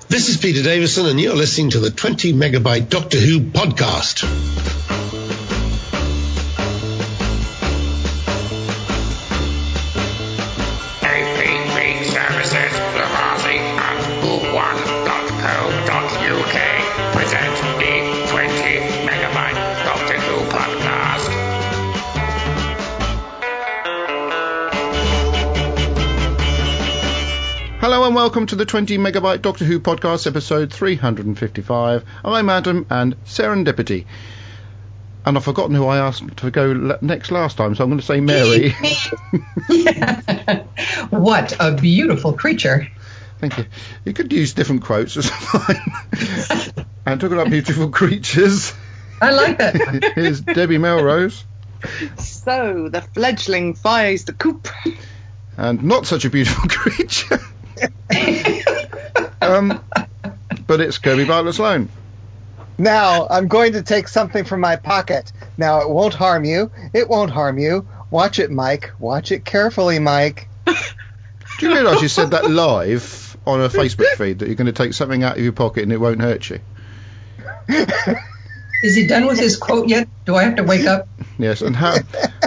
This is Peter Davison, and you're listening to the 20 Megabyte Doctor Who podcast. APV Services, Lamasi and Who1.co.uk present the 20 Megabyte Doctor Who podcast. Hello and welcome to the 20 Megabyte Doctor Who podcast, episode 355. I'm Adam and Serendipity. And I've forgotten who I asked to go next last time, so I'm going to say Mary. What a beautiful creature. Thank you. You could use different quotes, it's fine. And talking about beautiful creatures, I like that. here's Debbie Melrose. So, the fledgling fires the coop. And not such a beautiful creature. But it's Kirby Bartlett Sloan. Now, I'm going to take something from my pocket. Now, it won't harm you. It won't harm you. Watch it, Mike. Watch it carefully, Mike. Do you realise you said that live on a Facebook feed, that you're going to take something out of your pocket and it won't hurt you? Is he done with his quote yet? Do I have to wake up? Yes, and how...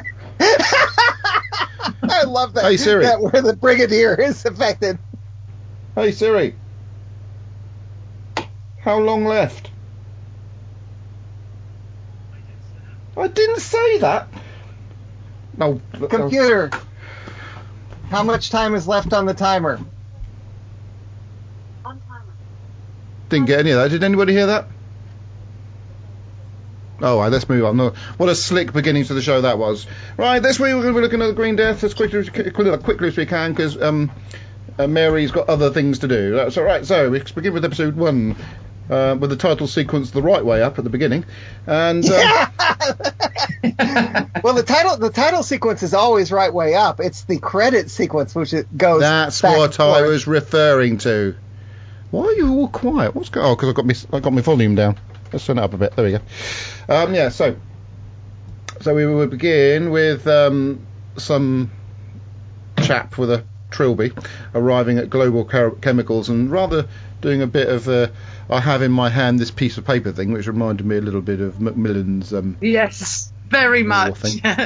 I love that. Hey, Siri. That where the Brigadier is affected. Hey Siri, how long left? I didn't say that. No. Computer, how much time is left on the timer? Didn't get any of that. Did anybody hear that? Oh, right, let's move on. No, what a slick beginning to the show that was. Right, this week we're going to be looking at the Green Death as quickly as we can, because Mary's got other things to do. That's all right. So we begin with episode 1, with the title sequence "The Right Way Up" at the beginning, and well, the title sequence is always right way up. It's the credit sequence which it goes. That's back what I was referring to. Why are you all quiet? What's going on? Oh, because I got my volume down. Let's turn it up a bit. There we go. Yeah. So we will begin with some chap with a trilby arriving at Global Chemicals and rather doing a bit of I have in my hand this piece of paper thing, which reminded me a little bit of Macmillan's Yes, very much.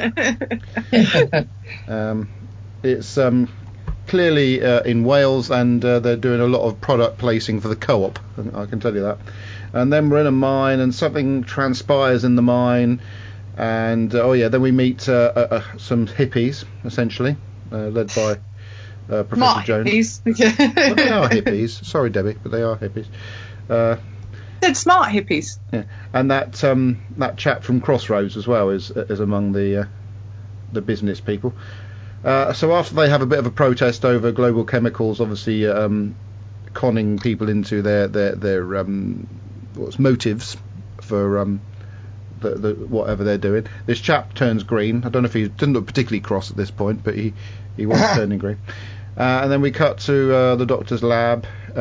It's clearly in Wales, and they're doing a lot of product placing for the Co-op, I can tell you that. And then we're in a mine and something transpires in the mine, and then we meet some hippies, essentially, led by Professor Smart Jones. hippies. Well, they are hippies. Sorry, Debbie, but they are hippies. They're smart hippies. Yeah. And that chap from Crossroads as well is among the business people. So after they have a bit of a protest over Global Chemicals, obviously conning people into their motives for the whatever they're doing, this chap turns green. I don't know if he didn't look particularly cross at this point, but he was turning green. And then we cut to the Doctor's lab,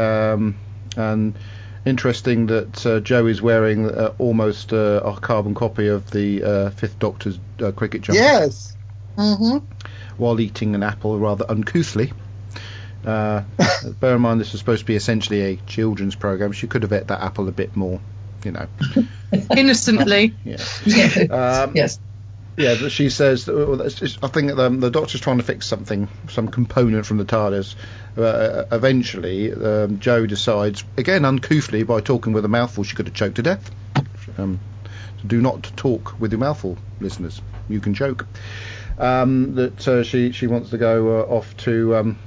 and interesting that Joe is wearing almost a carbon copy of the Fifth Doctor's cricket jumper. Yes. Mm-hmm. While eating an apple rather uncouthly. Bear in mind this was supposed to be essentially a children's program. She could have ate that apple a bit more, Innocently. Yeah. Yes. Yeah, but she says, I think the Doctor's trying to fix something, some component from the TARDIS. Eventually, Joe decides, again uncouthly, by talking with a mouthful, she could have choked to death. So do not talk with your mouthful, listeners. You can choke. That she wants to go off to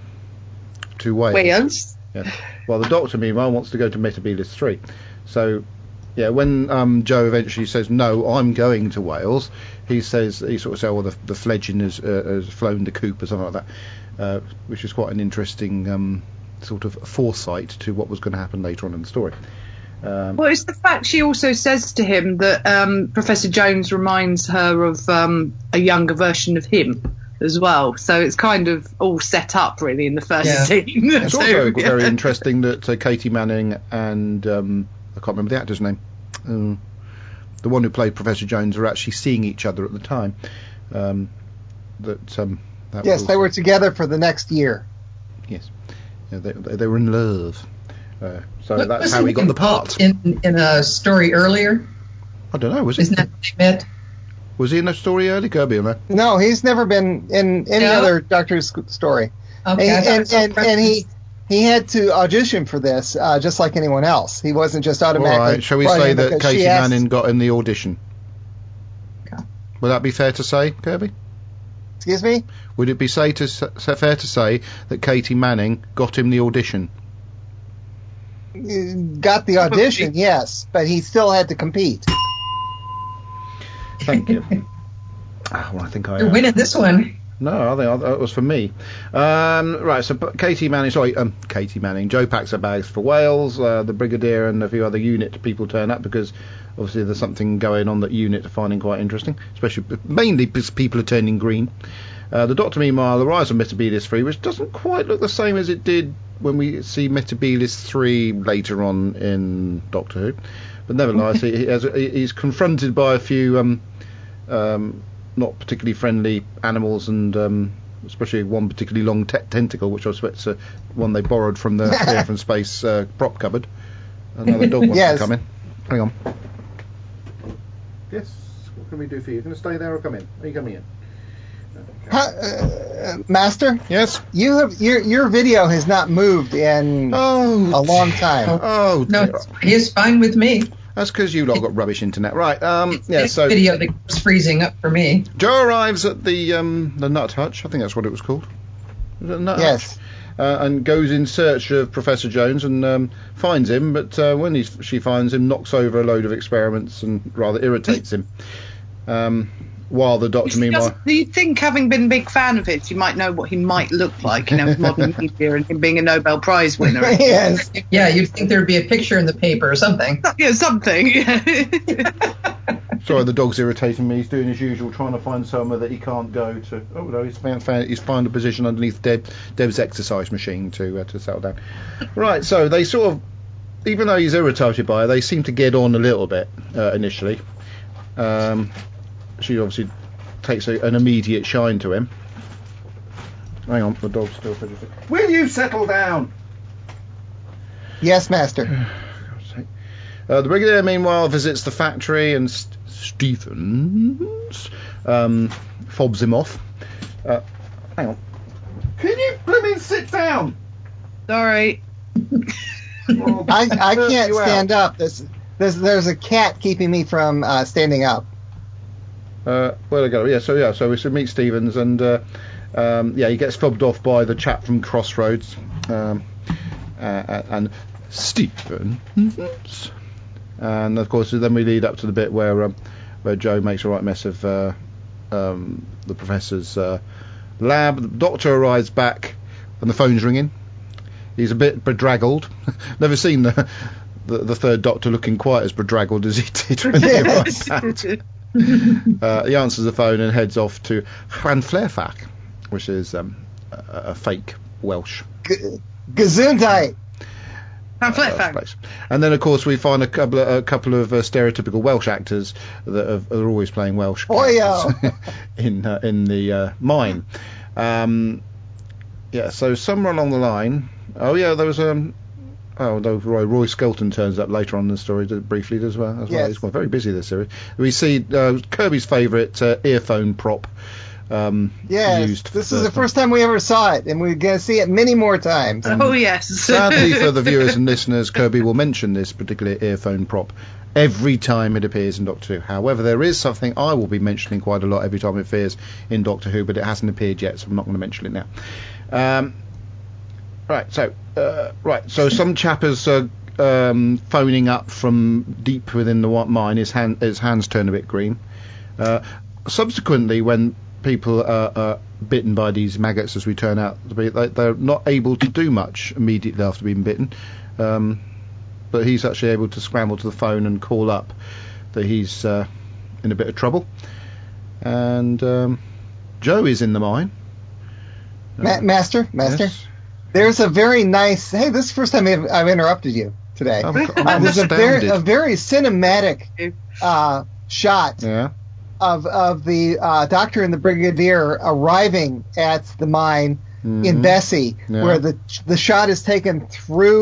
Wales. Yeah. Well, the Doctor, meanwhile, wants to go to Metebelis 3. So, yeah, when Joe eventually says, no, I'm going to Wales, he sort of says, well, the fledgling has flown the coop or something like that, which is quite an interesting sort of foresight to what was going to happen later on in the story. Well, it's the fact she also says to him that Professor Jones reminds her of a younger version of him as well. So it's kind of all set up, really, in the first scene. It's also very interesting that Katie Manning and I can't remember the actor's name, the one who played Professor Jones, are actually seeing each other at the time. Yes, they were together for the next year. Yes, yeah, they were in love. So that's how he got the part. In a story earlier. I don't know. Was he? Isn't that what they met? Was he in a story early, Kirby? Or no? No, he's never been in any other Doctor Who story. Okay, and he had to audition for this, just like anyone else. He wasn't just automatically. All right. Shall we say that Katie Manning got him the audition? Okay. Would that be fair to say, Kirby? Excuse me? Would it be fair to say that Katie Manning got him the audition? Got the audition, yes, but he still had to compete. Thank you. Well, I think You're winning this one. No, I think it was for me. Right, so Katie Manning. Joe packs her bags for Wales. The Brigadier and a few other unit people turn up because obviously there's something going on that unit are finding quite interesting, mainly because people are turning green. The Doctor, meanwhile, arrives on Metebelis 3, which doesn't quite look the same as it did when we see Metebelis 3 later on in Doctor Who. But nevertheless, he's confronted by a few not particularly friendly animals, and especially one particularly long tentacle, which I suspect is one they borrowed from the Air from Space prop cupboard. Another dog wants to come in. Hang on. Yes, what can we do for you? You're going to stay there or come in? Are you coming in? Master? Yes? You have your video has not moved in a long time. Oh, no, it's fine with me. That's because you lot got rubbish internet, right? So video that was freezing up for me. Joe arrives at the Nut Hutch. I think that's what it was called. Was it Nut Yes. Hutch? And goes in search of Professor Jones and finds him, but when she finds him, knocks over a load of experiments and rather irritates him. While the Doctor, meanwhile... You'd think, having been a big fan of his, you might know what he might look like, modern media and him being a Nobel Prize winner. Yes. Yeah, you'd think there'd be a picture in the paper or something. Yeah, something. Sorry, the dog's irritating me. He's doing his usual, trying to find somewhere that he can't go to. Oh no, he's found a position underneath Deb's exercise machine to settle down. Right, so they sort of, even though he's irritated by her, they seem to get on a little bit initially. She obviously takes an immediate shine to him. Hang on, the dog's still fidgeting. Will you settle down? Yes, Master. The Brigadier, meanwhile, visits the factory, and Stephens fobs him off. Hang on. Can you blooming sit down? Sorry. I can't stand up. There's a cat keeping me from standing up. Where to go? So we should meet Stephens, and he gets fobbed off by the chap from Crossroads, and Stephens. And of course, then we lead up to the bit where Joe makes a right mess of the Professor's lab. The Doctor arrives back, and the phone's ringing. He's a bit bedraggled. Never seen the third Doctor looking quite as bedraggled as he did when he arrived back. He answers the phone and heads off to Llanfairpwll, which is a fake Welsh. Gesundheit. Place. And then, of course, we find a couple of stereotypical Welsh actors that are always playing Welsh characters in the mine. So somewhere along the line, there was Roy Skelton turns up later on in the story briefly as well. Yes. He's quite very busy this series. We see Kirby's favourite earphone prop. Used. This is the first time we ever saw it, and we're going to see it many more times. Oh, yes. Sadly for the viewers and listeners, Kirby will mention this particular earphone prop every time it appears in Doctor Who. However, there is something I will be mentioning quite a lot every time it appears in Doctor Who, but it hasn't appeared yet, so I'm not going to mention it now. So some chap is phoning up from deep within the mine. His hands turn a bit green. Subsequently, when people are bitten by these maggots, as we turn out to be, they're not able to do much immediately after being bitten. But he's actually able to scramble to the phone and call up that he's in a bit of trouble. And Joe is in the mine. Master? Yes? There's a very nice... Hey, this is the first time I've interrupted you today. There's a very cinematic shot of the Doctor and the Brigadier arriving at the mine in Bessie, where the shot is taken through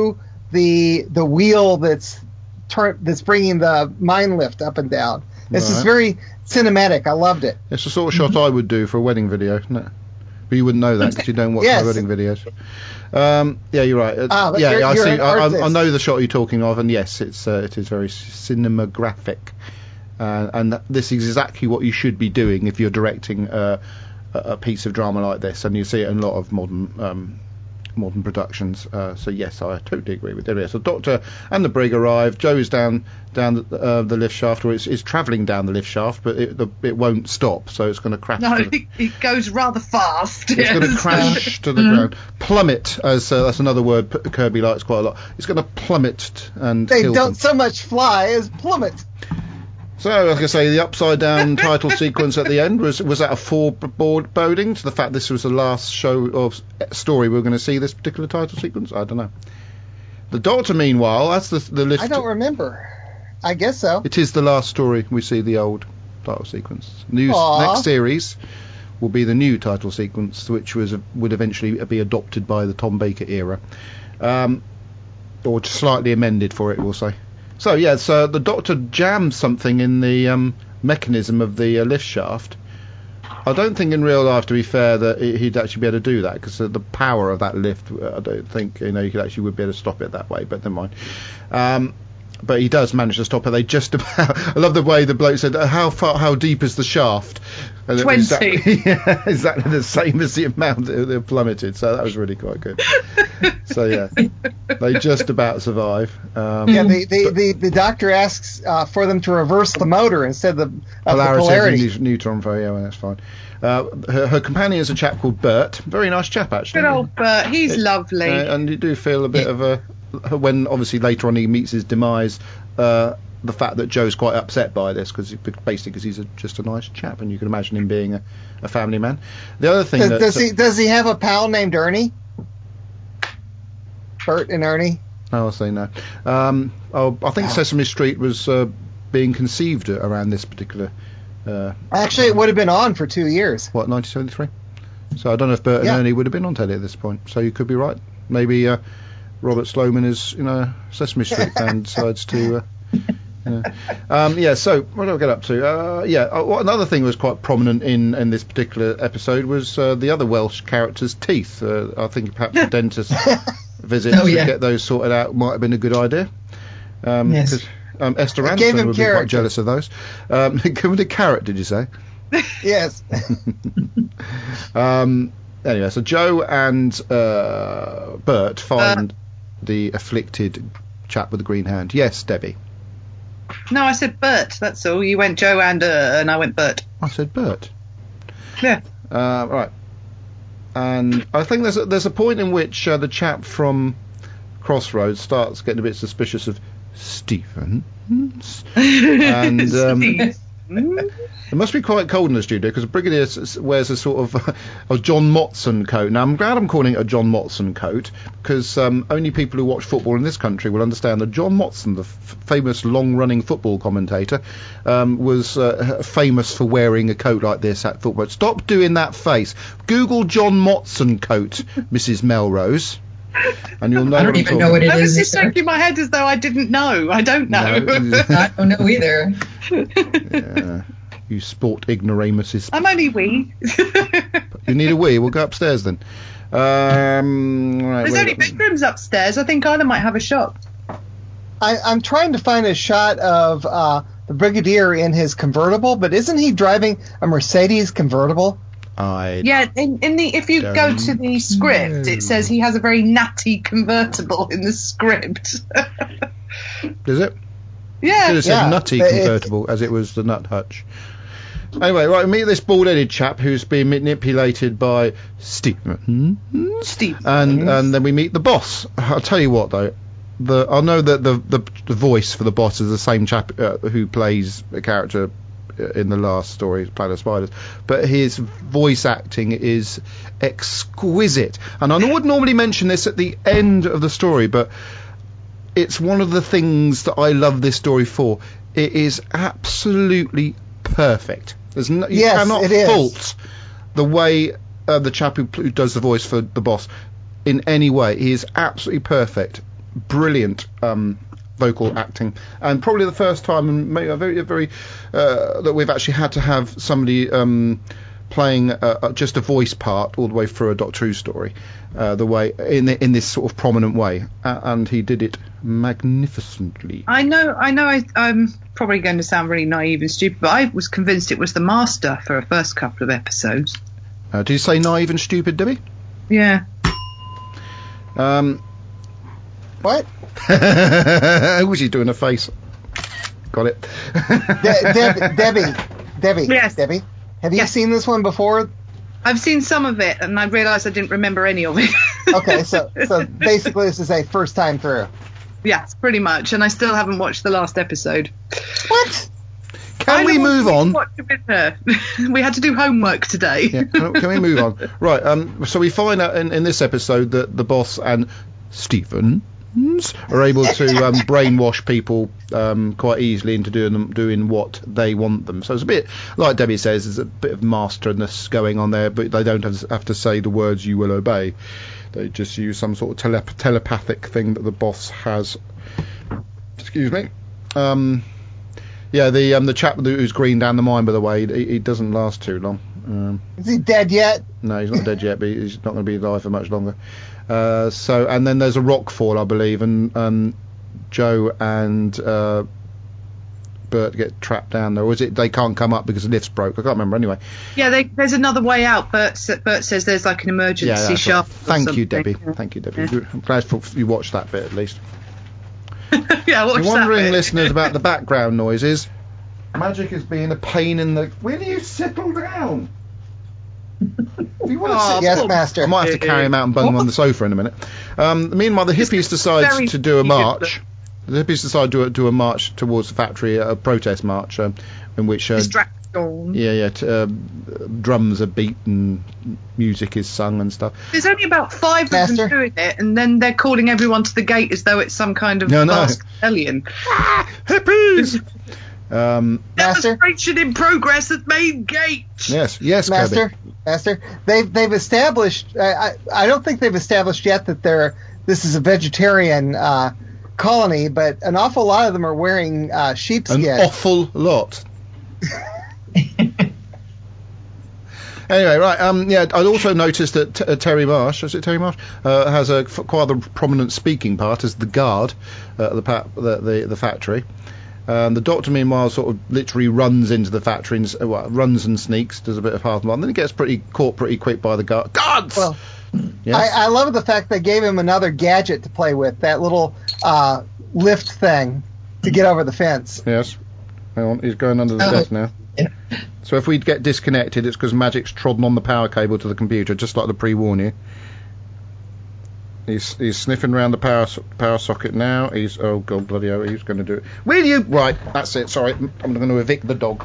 the wheel that's bringing the mine lift up and down. This is very cinematic. I loved it. It's the sort of shot I would do for a wedding video, isn't it? But you wouldn't know that because you don't watch my wedding videos. Yeah, you're right. I know the shot you're talking of, and yes, it is very cinematographic, and this is exactly what you should be doing if you're directing a piece of drama like this, and you see it in a lot of modern productions. So yes, I totally agree with it. So Doctor and the brig arrive. Joe's down the lift shaft, or it's travelling down the lift shaft, but it won't stop, so it's going to crash. No, it goes rather fast. It's going to crash to the ground, plummet. As that's another word Kirby likes quite a lot. It's going to plummet and they kill don't them. So much fly as plummet. So, like I say, the upside down title sequence at the end was that a foreboding to the fact this was the last story we were going to see this particular title sequence? I don't know. The Doctor, meanwhile, that's the list. I don't remember. I guess so. It is the last story we see the old title sequence. Next series will be the new title sequence, which would eventually be adopted by the Tom Baker era, or slightly amended for it, we'll say. So the Doctor jammed something in the mechanism of the lift shaft. I don't think in real life, to be fair, that he'd actually be able to do that, because the power of that lift, I don't think you would be able to stop it that way. But never mind. But he does manage to stop it. They just about. I love the way the bloke said, "How deep is the shaft?" And 20. Exactly the same as the amount that they plummeted. So that was really quite good. So yeah, they just about survive. The Doctor asks for them to reverse the motor instead of the polarity. Neutron flow. Yeah, well, that's fine. Her companion is a chap called Bert. Very nice chap, actually. Good old Bert. He's lovely. And you do feel a bit of a. When obviously later on he meets his demise, the fact that Joe's quite upset by this, because he's just a nice chap, and you can imagine him being a family man. The other thing does he have a pal named Ernie? Bert and Ernie? I'll say no. I think Sesame Street was being conceived around this particular. Actually, it would have been on for 2 years. What, 1973? So I don't know if Bert and Ernie would have been on telly at this point. So you could be right. Maybe. Robert Sloman is, Sesame Street fan, decides to, so what do I get up to? Another thing was quite prominent in this particular episode was the other Welsh character's teeth. I think perhaps the dentist visit to get those sorted out might have been a good idea. Yes. Esther Ranson would be quite jealous of those. Give it a carrot, did you say? Yes. Anyway, so Joe and Bert find the afflicted chap with the green hand. Yes, Debbie. No, I said Bert. That's all. You went Joe and I went Bert. I said Bert. Yeah. Right. And I think there's a point in which the chap from Crossroads starts getting a bit suspicious of Stephen. And it must be quite cold in the studio, because Brigadier wears a sort of a John Motson coat. Now, I'm glad I'm calling it a John Motson coat, because only people who watch football in this country will understand that John Motson, the famous long-running football commentator, was famous for wearing a coat like this at football. Stop doing that face. Google John Motson coat, Mrs. Melrose. And you'll know. I don't even know what it is. I was just shaking my head as though I didn't know. I don't know. I don't know either. Yeah, you sport ignoramuses. I'm only wee. You need a wee? We'll go upstairs then. Right, there's only bedrooms upstairs. I think Isla might have a shop. I'm trying to find a shot of the Brigadier in his convertible, but isn't he driving a Mercedes convertible? If you go to the script, it says he has a very natty convertible in the script. Does it? Yeah. It said nutty convertible, as it was the nut hutch. Anyway, right, we meet this bald-headed chap who's being manipulated by Stephen. And then we meet the boss. I'll tell you what, though. I know that the voice for the boss is the same chap who plays a character in the last story, Planet of Spiders, but his voice acting is exquisite. And I would normally mention this at the end of the story, but it's one of the things that I love this story for. It is absolutely perfect. You cannot fault the way the chap who does the voice for the boss in any way. He is absolutely perfect. brilliant vocal acting, and probably the first time, and maybe a very that we've actually had to have somebody playing just a voice part all the way through a Doctor Who story, the way in this sort of prominent way, and he did it magnificently. I know. I'm probably going to sound really naive and stupid, but I was convinced it was the Master for the first couple of episodes. Did you say naive and stupid, Debbie? Yeah. What? Was he doing a face? Got it. Debbie. Yes. Debbie, have you seen this one before? I've seen some of it, and I realised I didn't remember any of it. Okay, so basically this is a first time through. Yes, pretty much, and I still haven't watched the last episode. What? Can we move on? We had to do homework today. Yeah, can we move on? Right, so we find out in this episode that the boss and Stephens are able to brainwash people quite easily into doing what they want them. So it's a bit, like Debbie says, there's a bit of masterness going on there, but they don't have to say the words "you will obey." They just use some sort of telepathic thing that the boss has. Excuse me. Yeah, the chap who's green down the mine, by the way, he doesn't last too long. Is he dead yet? No, he's not dead yet, but he's not going to be alive for much longer. And then there's a rock fall, I believe, and Joe and Bert get trapped down there. Or is it they can't come up because the lift's broke? I can't remember anyway. Yeah, there's another way out. Bert says there's like an emergency shaft. Right. Thank you, Debbie. Thank you, Debbie. Yeah. I'm glad you watched that bit at least. Yeah, watch that. You're wondering, listeners, about the background noises. Magic is being a pain in the... Will you settle down? Yes, Master. I might have to carry him out and bung him on the sofa in a minute. Meanwhile, the hippies decide to do a march. The hippies decide to do a march towards the factory, a protest march, in which... drums are beat and music is sung and stuff. There's only about 5 of them doing it, and then they're calling everyone to the gate as though it's some kind of mass rebellion. Hippies! Demonstration in progress at main gate. Yes, Master. Kirby. Master, they've established. I don't think they've established yet that this is a vegetarian colony, but an awful lot of them are wearing sheepskin. An awful lot. Anyway, right. I also noticed that Terry Marsh, is it Terry Marsh, has quite a prominent speaking part as the guard at the factory. The Doctor, meanwhile, sort of literally runs into the factory, runs and sneaks, does a bit of half mile, and then he gets caught pretty quick by the guards. Well, yes? I love the fact they gave him another gadget to play with, that little lift thing to get over the fence. Yes. Hang on, he's going under the desk now. Yeah. So if we get disconnected, it's because Magic's trodden on the power cable to the computer, just like the pre-warn you. He's sniffing around the power socket now. Oh god, bloody hell, he's going to do it. Will you? Right, that's it. Sorry, I'm going to evict the dog.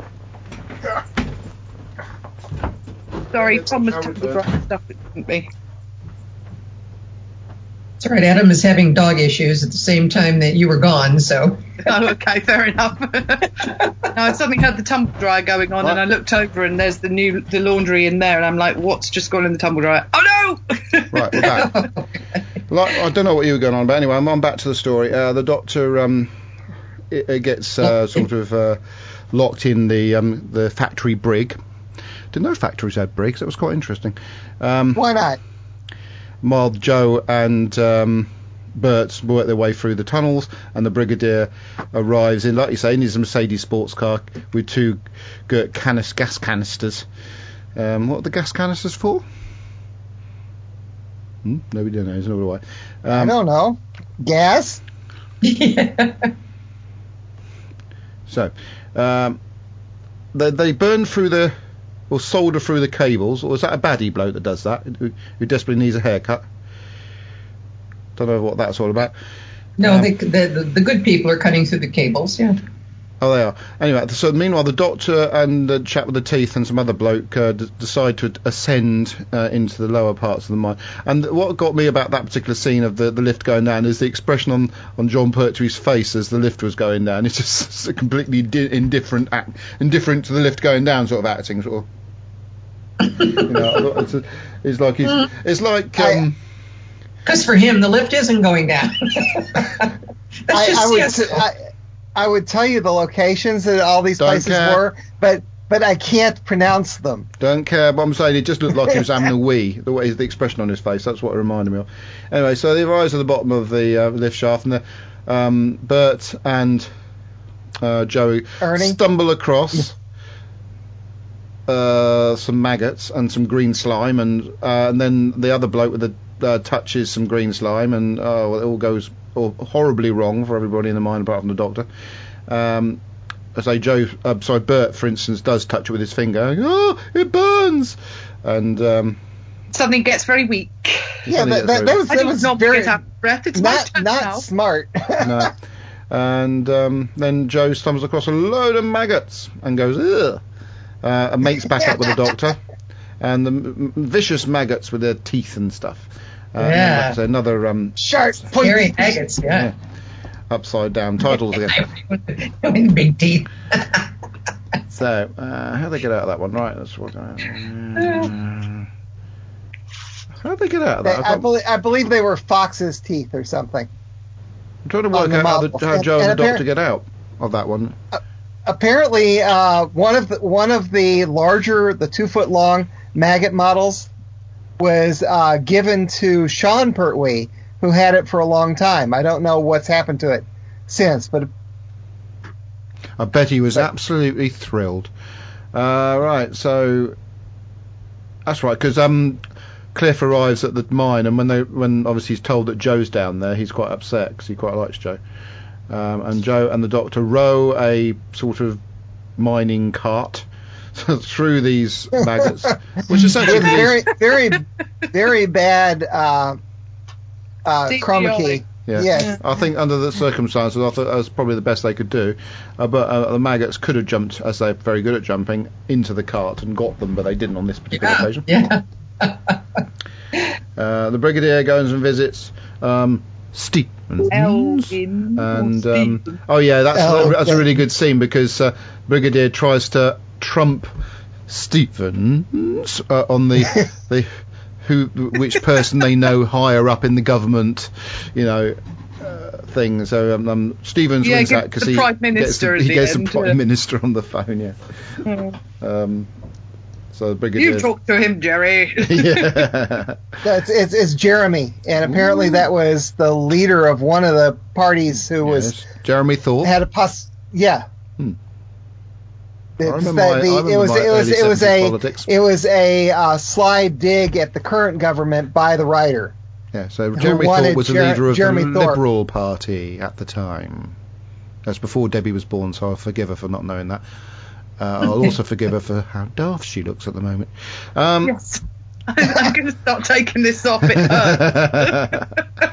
Sorry, Tom was took the right stuff. It couldn't be. It's all right. Adam is having dog issues at the same time that you were gone, so. Oh, okay, fair enough. No, I suddenly heard the tumble dryer going on, and I looked over, and there's the laundry in there, and I'm like, what's just gone in the tumble dryer? Oh no! Right, we're back. I don't know what you were going on, but anyway, I'm back to the story. The Doctor gets sort of locked in the factory brig. Didn't know factories had brigs. That was quite interesting. Why not? While Joe and Bert work their way through the tunnels, and the Brigadier arrives in, like you say, in his Mercedes sports car with 2 gas canisters. What are the gas canisters for? Nobody knows. Nor do I. I don't know. Gas? So, they burn through or solder through the cables, or is that a baddie bloke that does that, who desperately needs a haircut? Don't know what that's all about. No, the good people are cutting through the cables, yeah. Oh, they are. Anyway, so meanwhile, the Doctor and the chap with the teeth and some other bloke decide to ascend into the lower parts of the mine. And what got me about that particular scene of the lift going down is the expression on John Pertwee's face as the lift was going down. It's just completely indifferent to the lift going down sort of acting, sort of. You know, it's like Because for him, the lift isn't going down. I would tell you the locations that all these places were, but I can't pronounce them. Don't care. But I'm saying it just looked like he was having a wee. The expression on his face. That's what it reminded me of. Anyway, so they rise at the bottom of the lift shaft, and Bert and Joey stumble across some maggots and some green slime, and then the other bloke with the touches some green slime, and it all goes horribly wrong for everybody in the mine apart from the doctor. Bert, for instance, does touch it with his finger. Oh, it burns! And suddenly gets very weak. Yeah, that was not very get out of breath. It's not smart. No. And then Joe stumbles across a load of maggots and goes, ugh, and makes back up with the doctor. And the vicious maggots with their teeth and stuff. Like another sharp, scary maggots. Yeah. Upside down titles again. With big teeth. So, how do they get out of that one? Right, that's what. How do they get out of that? I believe they were fox's teeth or something. I'm trying to work out how Joe and the doctor get out of that one. Apparently, one of the larger, the 2-foot long maggot models was given to Sean Pertwee, who had it for a long time. I don't know what's happened to it since, but I bet he was absolutely thrilled. Right, so that's right, because Cliff arrives at the mine, and when obviously he's told that Joe's down there, he's quite upset because he quite likes Joe. And Joe and the doctor row a sort of mining cart through these maggots, which essentially very, very, very bad chroma key. Yeah. Yes. I think under the circumstances, I thought that was probably the best they could do. But the maggots could have jumped, as they're very good at jumping, into the cart and got them, but they didn't on this particular occasion. Yeah. The Brigadier goes and visits Stevens, and that's a really good scene because Brigadier tries to trump Stevens on which person they know higher up in the government, thing. So Stevens wins that because he gets the Prime Minister on the phone. Yeah. So the Brigadier. You talk to him, Jerry. Yeah. It's Jeremy, and apparently that was the leader of one of the parties who was Jeremy Thorpe. Had a yeah. It was a sly dig at the current government by the writer. Yeah, so Jeremy Thorpe was the leader of the Liberal Party at the time. That's before Debbie was born, so I'll forgive her for not knowing that. I'll also forgive her for how daft she looks at the moment. Yes. I'm going to start taking this off. It hurts.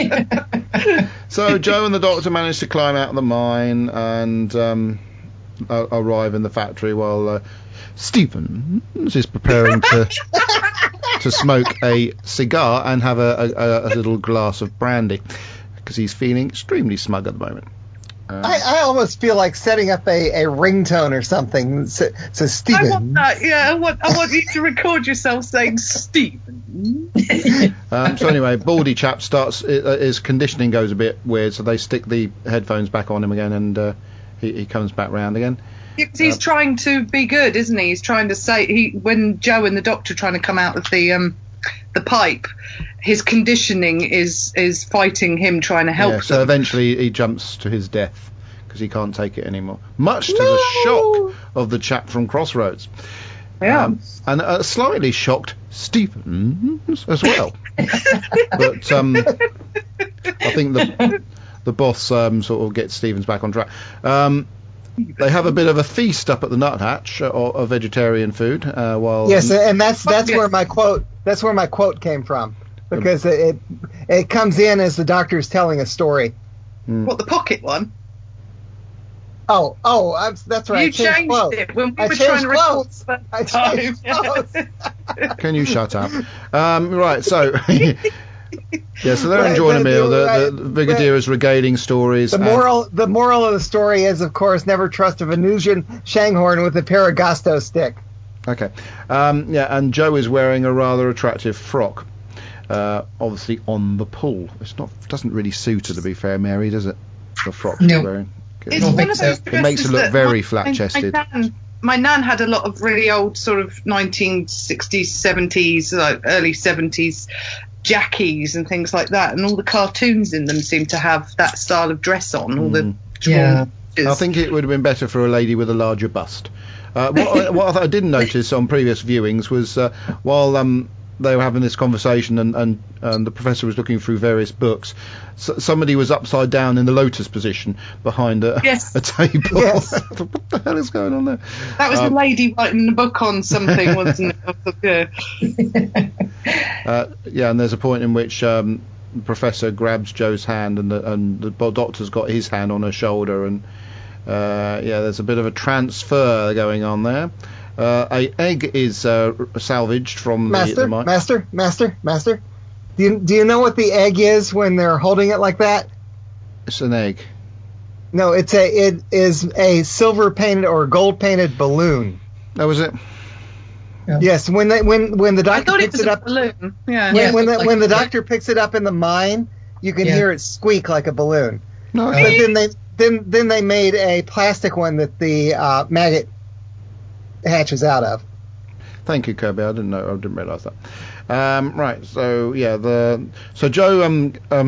So Joe and the doctor managed to climb out of the mine and arrive in the factory while Stevens is preparing to smoke a cigar and have a little glass of brandy because he's feeling extremely smug at the moment. I almost feel like setting up a ringtone or something. So Stephen. I want that. Yeah, I want you to record yourself saying Stephen. So anyway, Baldy chap starts. His conditioning goes a bit weird, so they stick the headphones back on him again, and he comes back round again. He's trying to be good, isn't he? He's trying to say when Joe and the doctor are trying to come out of the pipe, his conditioning is fighting him, trying to help them. So eventually he jumps to his death because he can't take it anymore, much to the shock of the chap from Crossroads. Yeah. And a slightly shocked Stevens as well. But I think the boss sort of gets Stevens back on track. They have a bit of a feast up at the Nuthatch of vegetarian food. Yes, and that's where my quote came from, because it comes in as the doctor's telling a story. What, the pocket one? That's right. You changed it when we were trying to record. I changed clothes. Can you shut up? Right, so. Yeah, so they're enjoying a meal. The Brigadier is regaling stories. The moral of the story is, of course, never trust a Venusian Shanghorn with a Paragosto stick. Okay. And Joe is wearing a rather attractive frock. obviously on the pull. Doesn't really suit her, to be fair, Mary, does it? The frock No. she's wearing. It's one of those It makes her look very flat-chested. My nan had a lot of really old sort of 1960s, 70s, like early 70s jackies and things like that, and all the cartoons in them seem to have that style of dress on. All the I think it would have been better for a lady with a larger bust. What I didn't notice on previous viewings was while they were having this conversation and the professor was looking through various books, somebody was upside down in the lotus position behind a table. Yes. What the hell is going on there? That was the lady writing the book on something, wasn't it? And there's a point in which the professor grabs Joe's hand and the doctor's got his hand on her shoulder, and there's a bit of a transfer going on there. A egg is salvaged from the mine. Master. Do you know what the egg is when they're holding it like that? It's an egg. No, it is a silver painted or gold painted balloon. That was it. Yeah. Yes, when the doctor picks it up, balloon. When the doctor picks it up in the mine, you can hear it squeak like a balloon. No, but then they made a plastic one that the maggot hatches out of. Thank you, Kirby. I didn't realise that. Right. So so Joe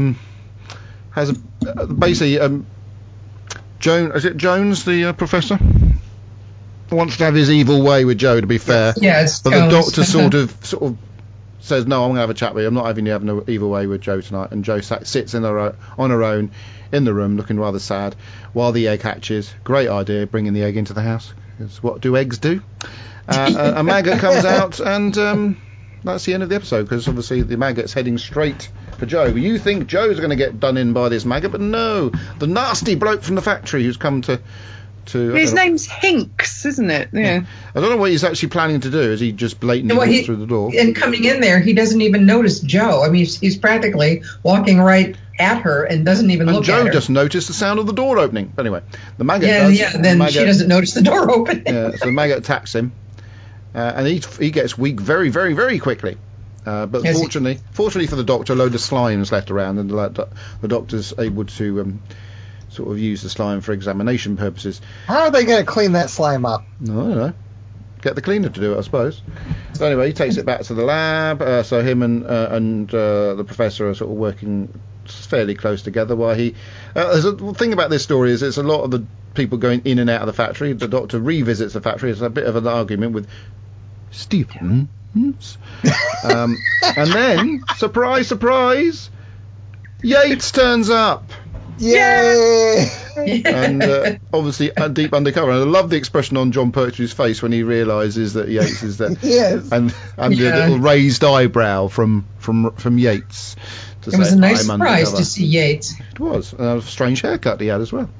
has basically Jones. Is it Jones, the professor? Wants to have his evil way with Joe, to be fair. Yes. But the doctor sort of says, no, I'm going to have a chat with you. I'm not having you have no evil way with Joe tonight. And Joe sits on her own in the room, looking rather sad, while the egg hatches. Great idea, bringing the egg into the house. Because what do eggs do? A maggot comes out, and that's the end of the episode, because obviously the maggot's heading straight for Joe. You think Joe's going to get done in by this maggot, but no. The nasty bloke from the factory who's come to his name's Hinks, isn't it? Yeah. I don't know what he's actually planning to do. Is he just blatantly walk through the door? And coming in there, he doesn't even notice Joe. I mean, he's practically walking right at her and doesn't even look Joe at her. just noticed the sound of the door opening. But anyway, the maggot does. Yeah, then she doesn't notice the door opening. So the maggot attacks him, and he gets weak very, very, very quickly. But fortunately for the doctor, a load of slime's left around, and the doctor's able to sort of use the slime for examination purposes. How are they going to clean that slime up? No, I don't know. Get the cleaner to do it, I suppose. So anyway, he takes it back to the lab. So him and the professor are sort of working fairly close together. While there's a thing about this story is it's a lot of the people going in and out of the factory. The doctor revisits the factory. It's a bit of an argument with Stephen. And then, surprise, surprise, Yates turns up. Yay! And obviously deep undercover. And I love the expression on John Pertwee's face when he realises that Yates is there. Yes. And the little raised eyebrow from Yates. It was a nice surprise to see Yates. It was. A strange haircut he had as well.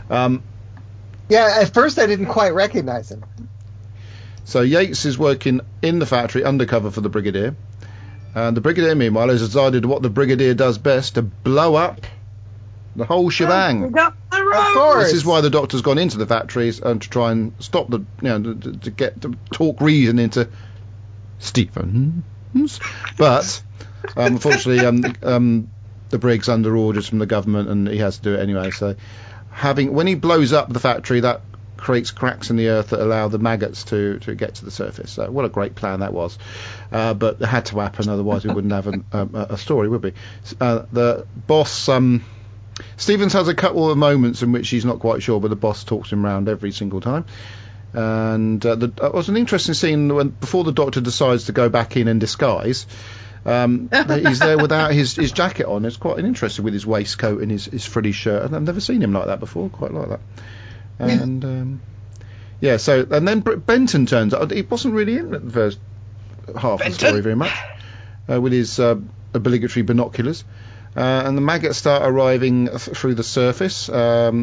At first I didn't quite recognise him. So Yates is working in the factory undercover for the Brigadier. And the Brigadier, meanwhile, has decided what the Brigadier does best, to blow up the whole shebang. Of course. This is why the doctor's gone into the factories and to try and stop to talk reason into Stephens. But unfortunately, the Brig's under orders from the government, and he has to do it anyway. So, when he blows up the factory, that creates cracks in the earth that allow the maggots to get to the surface. So what a great plan that was. But it had to happen, otherwise we wouldn't have a story, would we? The boss, Stevens has a couple of moments in which he's not quite sure, but the boss talks him round every single time. And it was an interesting scene before the doctor decides to go back in disguise. He's there without his jacket on. It's quite interesting with his waistcoat and his frilly shirt. And I've never seen him like that before. Quite like that. And and then Benton turns up. He wasn't really in the first half of the story very much, with his obligatory binoculars. And the maggots start arriving through the surface. I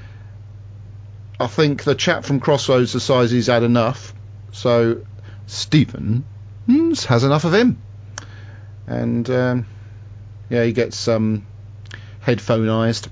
think the chap from Crossroads decides he's had enough, so Stephen has enough of him. And he gets headphoneized.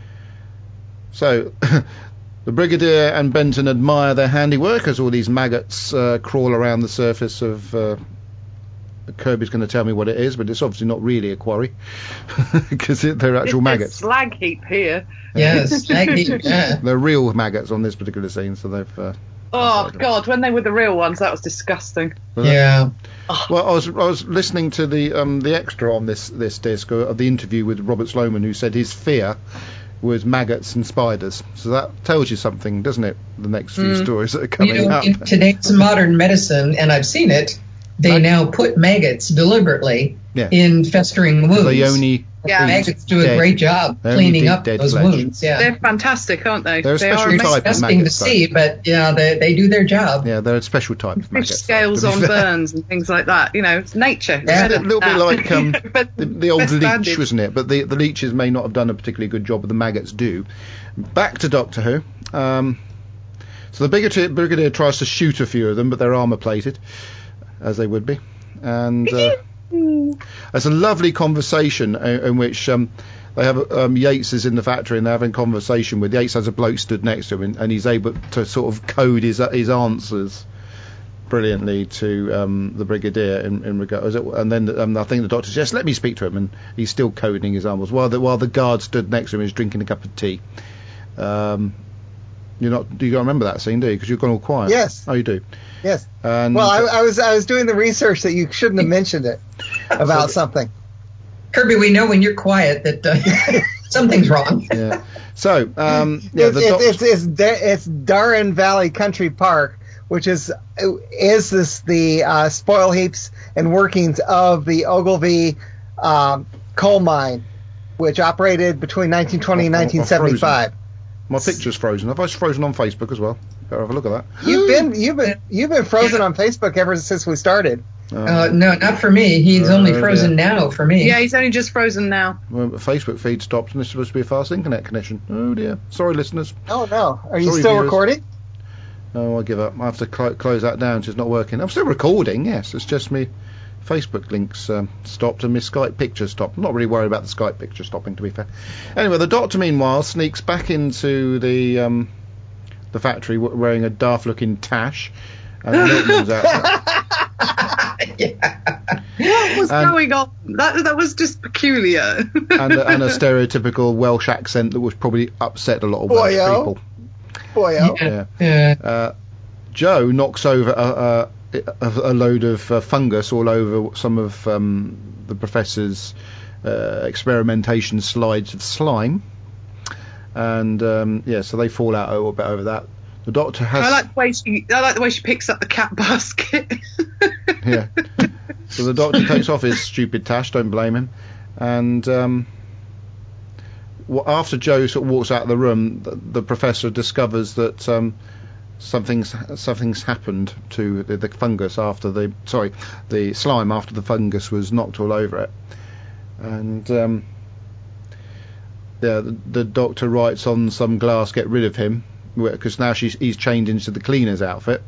So the Brigadier and Benton admire their handiwork as all these maggots crawl around the surface of Kirby's going to tell me what it is, but it's obviously not really a quarry because they're actual maggots. Slag heap here. Yes, slag heap. Yeah. They're real maggots on this particular scene, so they've. Oh God! When they were the real ones, that was disgusting. Yeah. Well, I was listening to the extra on this disc of the interview with Robert Sloman, who said his fear was maggots and spiders. So that tells you something, doesn't it? The next few stories that are coming up. In today's modern medicine, and I've seen it, they now put maggots deliberately in festering wounds. They only maggots do a great job cleaning up those wounds. Yeah, they're fantastic, aren't they? They're a special type of maggot. To see, but they do their job. Yeah, they're a special type of maggot. Fish scales on burns and things like that. You know, it's nature. Yeah, a little bit like the old leech, wasn't it? But the leeches may not have done a particularly good job, but the maggots do. Back to Doctor Who. So the Brigadier tries to shoot a few of them, but they're armour plated, as they would be, and. There's a lovely conversation in which they have Yates is in the factory and they're having a conversation with Yates. Has a bloke stood next to him and he's able to sort of code his answers brilliantly to the Brigadier in regard. And then I think the Doctor says, "Let me speak to him," and he's still coding his answers while the guard stood next to him is drinking a cup of tea. Do you remember that scene, do you? Because you've gone all quiet. Yes. Oh, you do. Yes. And well, I was doing the research that you shouldn't have mentioned it about something. Kirby, we know when you're quiet that something's wrong. Yeah. So, it's Darren Valley Country Park, which is the spoil heaps and workings of the Ogilvy coal mine, which operated between 1920 and 1975. My picture's frozen. Have I frozen on Facebook as well? Better have a look at that. You've been frozen on Facebook ever since we started. No, not for me. He's only frozen now for me. Yeah, he's only just frozen now. Well, Facebook feed stopped, and it's supposed to be a fast internet connection. Oh dear. Sorry, listeners. Oh no. Are you still recording? No, I give up. I have to close that down. It's not working. I'm still recording. Yes, it's just me. Facebook links stopped and my Skype picture stopped. I'm not really worried about the Skype picture stopping, to be fair. Anyway, the Doctor, meanwhile, sneaks back into the factory wearing a daft-looking tash, and the milkman's out. What was going on? That was just peculiar. and a stereotypical Welsh accent that was probably upset a lot of Welsh people. Boyo. Yeah. Joe knocks over a load of fungus all over some of the professor's experimentation slides of slime, and so they fall out a little bit over that. The Doctor has. I like the way she picks up the cat basket. Yeah. So the Doctor takes off his stupid tash. Don't blame him. And after Joe sort of walks out of the room, the Professor discovers that something's happened to the fungus after the slime after the fungus was knocked all over it, and the Doctor writes on some glass, "Get rid of him," because now he's changed into the cleaner's outfit.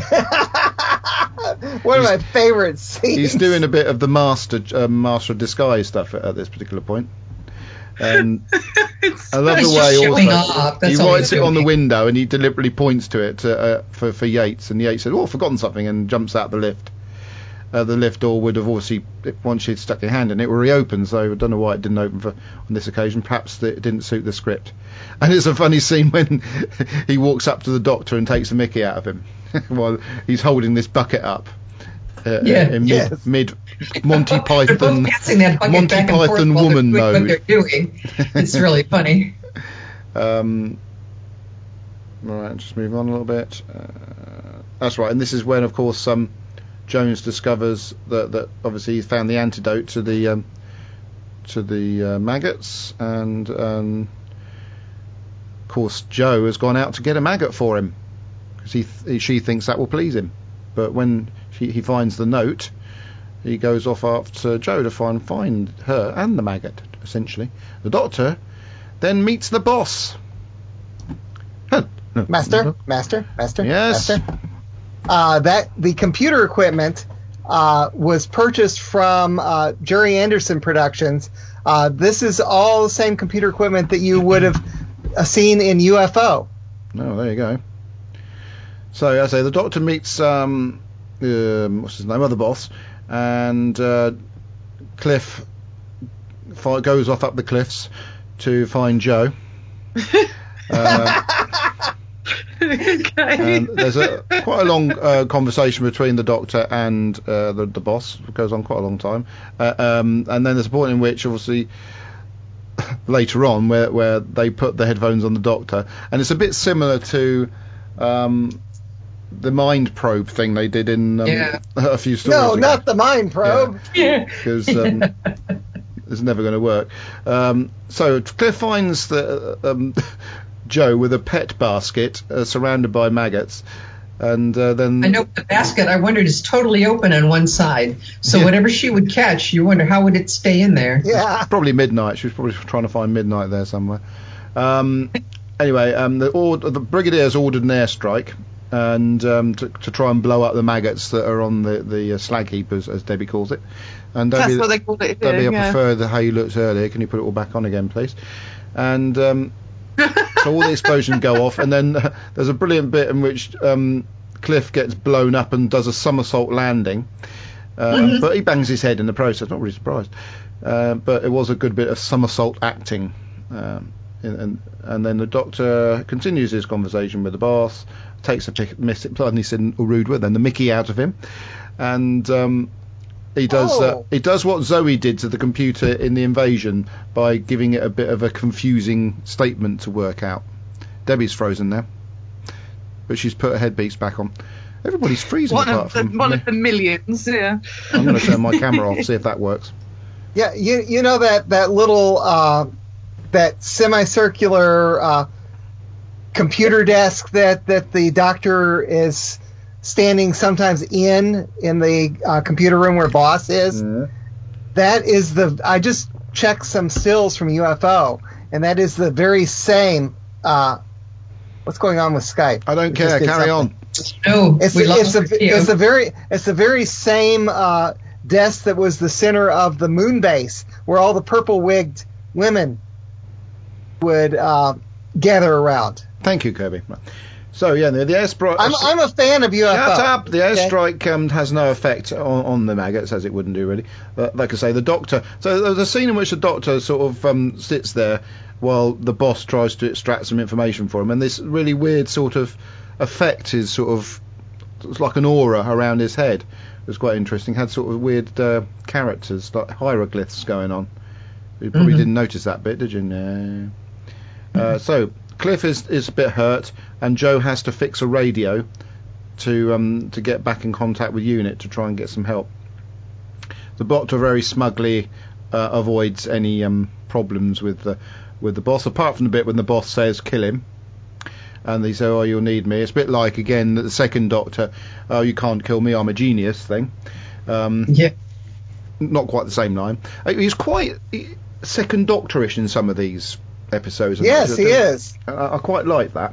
One of my favourite scenes. He's doing a bit of the master of disguise stuff at this particular point. And I love the way also he writes it on the window and he deliberately points to it for Yates, and Yates said, "Oh, I've forgotten something," and jumps out the lift. The lift door would have obviously, once she'd stuck her hand in it, would reopen, so I don't know why it didn't open on this occasion. Perhaps it didn't suit the script. And it's a funny scene when he walks up to the Doctor and takes the mickey out of him while he's holding this bucket up mid Monty Python woman mode. What they're doing. It's really funny. Right, just move on a little bit. That's right, and this is when, of course, Jones discovers that obviously he's found the antidote to the maggots, and of course Joe has gone out to get a maggot for him because she thinks that will please him. But when he finds the note, he goes off after Joe to find her and the maggot. Essentially, the Doctor then meets the boss. Master. Yes. Master. That the computer equipment was purchased from Jerry Anderson Productions. This is all the same computer equipment that you would have seen in UFO. Oh, there you go. So, as I say, the Doctor meets what's his name, other boss, and Cliff goes off up the cliffs to find Joe. Okay. And there's quite a long conversation between the Doctor and the boss. It goes on quite a long time. And then there's a point in which, obviously, later on, where they put the headphones on the Doctor, and it's a bit similar to the mind probe thing they did in a few stories No, ago. not the mind probe. Because it's never going to work. So Cliff finds that Joe with a pet basket surrounded by maggots, and then I know the basket, I wondered, is totally open on one side, so whatever she would catch, you wonder how would it stay in there. Yeah, probably midnight. She was probably trying to find midnight there somewhere. Anyway, the Brigadier's ordered an airstrike, and to try and blow up the maggots that are on the slag heap, as Debbie calls it. And Debbie, that's what they call it. Debbie, I prefer how you looked earlier. Can you put it all back on again, please? And so all the explosions go off, and then there's a brilliant bit in which Cliff gets blown up and does a somersault landing, but he bangs his head in the process. Not really surprised, but it was a good bit of somersault acting. And then the Doctor continues his conversation with the boss, takes the Mickey out of him, and he does what Zoe did to the computer in The Invasion by giving it a bit of a confusing statement to work out. Debbie's frozen now, but she's put her headpiece back on. Everybody's freezing apart from one of the millions. Yeah. I'm going to turn my camera off, see if that works. Yeah, you know that little that semicircular computer desk that the Doctor is standing sometimes in the computer room where Boss is. Mm. That is I just checked some stills from UFO, and that is the very same. What's going on with Skype? I don't care. Carry on. No, it's the very same desk that was the center of the moon base, where all the purple-wigged women would gather around. Thank you, Kirby. So yeah, the airstrike. I'm a fan of UFO. Shut up. The airstrike has no effect on the maggots, as it wouldn't do really. Like I say, the Doctor. So there's a scene in which the Doctor sort of sits there while the boss tries to extract some information for him, and this really weird sort of effect is sort of, it's like an aura around his head. It was quite interesting. Had sort of weird characters, like hieroglyphs going on. You probably didn't notice that bit, did you? No. So Cliff is a bit hurt, and Joe has to fix a radio to get back in contact with UNIT to try and get some help. The Doctor very smugly avoids any problems with the boss, apart from the bit when the boss says kill him, and they say, "Oh, you'll need me." It's a bit like, again, the second Doctor, "Oh, you can't kill me, I'm a genius" thing. Yeah. Not quite the same line. He's quite second Doctorish in some of these episodes. Yes, he is. I quite like that.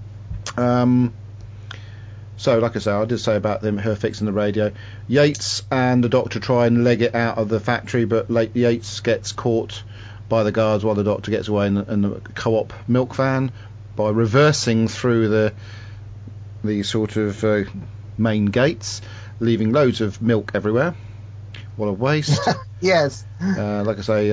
So, like I say, I did say about her fixing the radio. Yates and the Doctor try and leg it out of the factory, but Yates gets caught by the guards while the Doctor gets away in the co-op milk van by reversing through the sort of main gates, leaving loads of milk everywhere. What a waste. Yes. Like I say,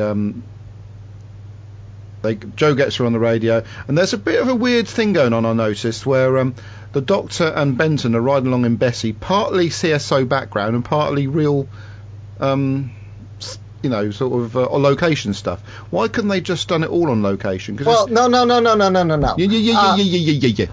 Joe gets her on the radio, and there's a bit of a weird thing going on, I noticed, where the Doctor and Benton are riding along in Bessie, partly CSO background and partly real, sort of location stuff. Why couldn't they just done it all on location? Well, no. Yeah.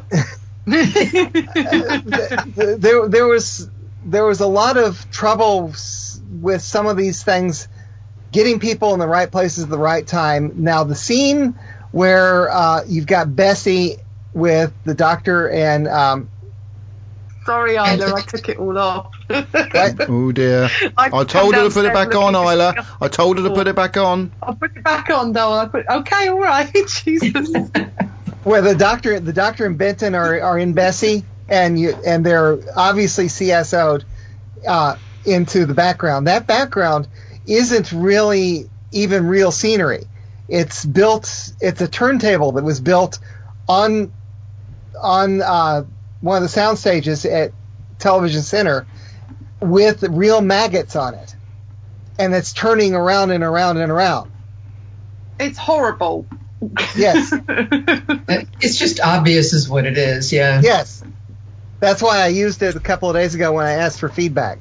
There was a lot of trouble with some of these things, getting people in the right places at the right time. Now, the scene where you've got Bessie with the Doctor and... Sorry, Isla, I took it all off. Oh, dear. I told her to put it back on, Isla. I told her to put it back on. I'll put it back on, though. Okay, all right. Jesus. Where the Doctor and Benton are in Bessie, and they're obviously CSO'd into the background. That background isn't really even real scenery. It's a turntable that was built on one of the sound stages at Television Center, with real maggots on it, and it's turning around and around and around. It's horrible. Yes. It's just obvious is what it is, yeah. Yes. That's why I used it a couple of days ago when I asked for feedback.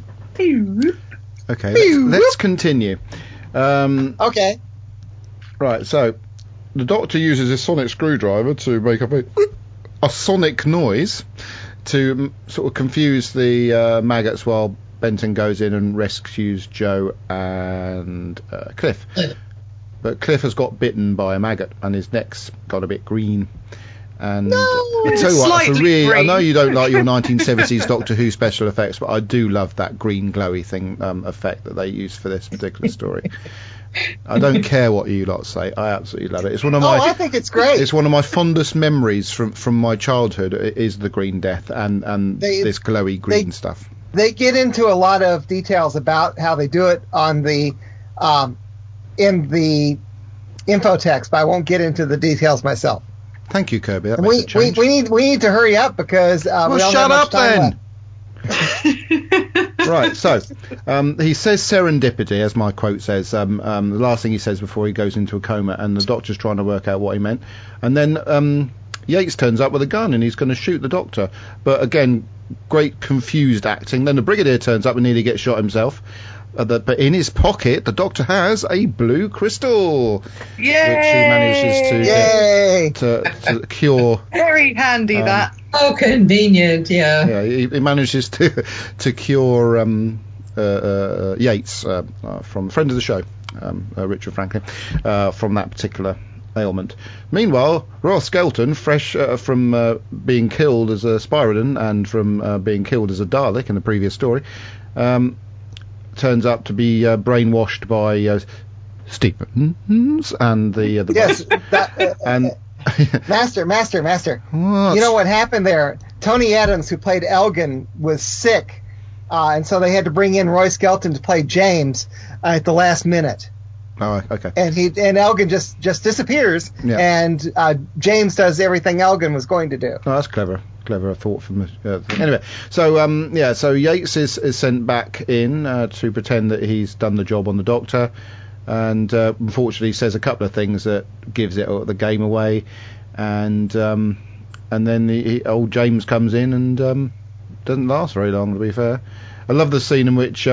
Okay, let's continue. Okay. Right, so the Doctor uses his sonic screwdriver to make a sonic noise to sort of confuse the maggots while Benton goes in and rescues Jo and Cliff. But Cliff has got bitten by a maggot and his neck's got a bit green. And I tell you what, I know you don't like your 1970s Doctor Who special effects, but I do love that green glowy thing effect that they use for this particular story. I don't care what you lot say. I absolutely love it. It's one of my. I think it's great. It's one of my fondest memories from my childhood. Is the Green Death and this glowy green stuff. They get into a lot of details about how they do it on the in the info text, but I won't get into the details myself. Thank you, Kirby. That we need to hurry up because we don't shut have much up time then. Right, so he says serendipity, as my quote says. The last thing he says before he goes into a coma, and the Doctor's trying to work out what he meant. And then Yates turns up with a gun and he's going to shoot the Doctor. But again, great confused acting. Then the Brigadier turns up and nearly gets shot himself. But in his pocket, the Doctor has a blue crystal, Yay! which he manages to cure. Very handy, that. Oh, convenient, yeah. Yeah, he manages to cure Yates from friend of the show, Richard Franklin, from that particular ailment. Meanwhile, Royal Skelton, fresh from being killed as a Spyridon and from being killed as a Dalek in the previous story, turns up to be brainwashed by Stevens and the and Master. What? You know what happened there? Tony Adams, who played Elgin, was sick, and so they had to bring in Roy Skelton to play James at the last minute. Oh, okay. And Elgin just disappears, and James does everything Elgin was going to do. Oh, that's clever thought from anyway. So so Yates is sent back in to pretend that he's done the job on the Doctor, and unfortunately says a couple of things that gives it the game away, and then old James comes in and doesn't last very long, to be fair. I love the scene in which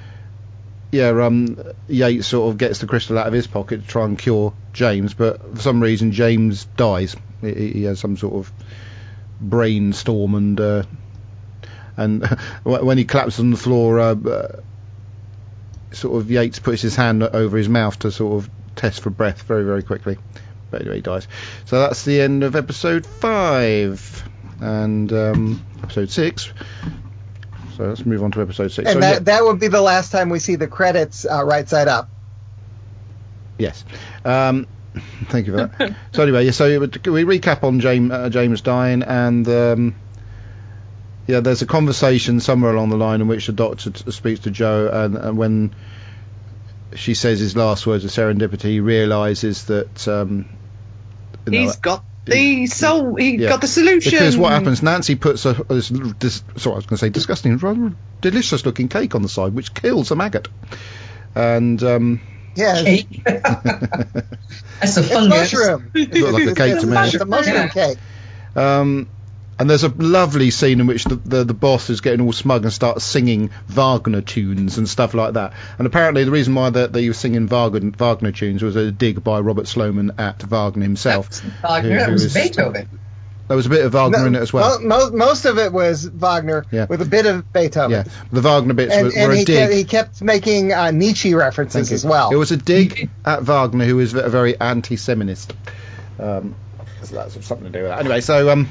Yates sort of gets the crystal out of his pocket to try and cure James, but for some reason James dies. He has some sort of brainstorm, and when he collapses on the floor, sort of Yates puts his hand over his mouth to sort of test for breath very, very quickly. But anyway, he dies. So that's the end of episode 5 and episode 6. So let's move on to episode 6. And that would be the last time we see the credits right side up. Yes. Thank you for that. So anyway, so we recap on James dying, and there's a conversation somewhere along the line in which the Doctor speaks to Jo, and when she says his last words of serendipity, he realises that he's got the soul. He got the solution. Because what happens? Nancy puts disgusting, rather delicious looking cake on the side, which kills a maggot, and. Yeah, that's a fungus. Mushroom. It looked like a cake to me. It's a mushroom cake. And there's a lovely scene in which the boss is getting all smug and starts singing Wagner tunes and stuff like that. And apparently the reason why they were singing Wagner tunes was a dig by Robert Sloman at Wagner himself. That was Beethoven. There was a bit of Wagner in it as well. Most of it was Wagner with a bit of Beethoven. Yeah, the Wagner bits were a dig. He kept making Nietzsche references as well. It was a dig at Wagner, who is a very anti-Semitist. So that's something to do with that. Anyway,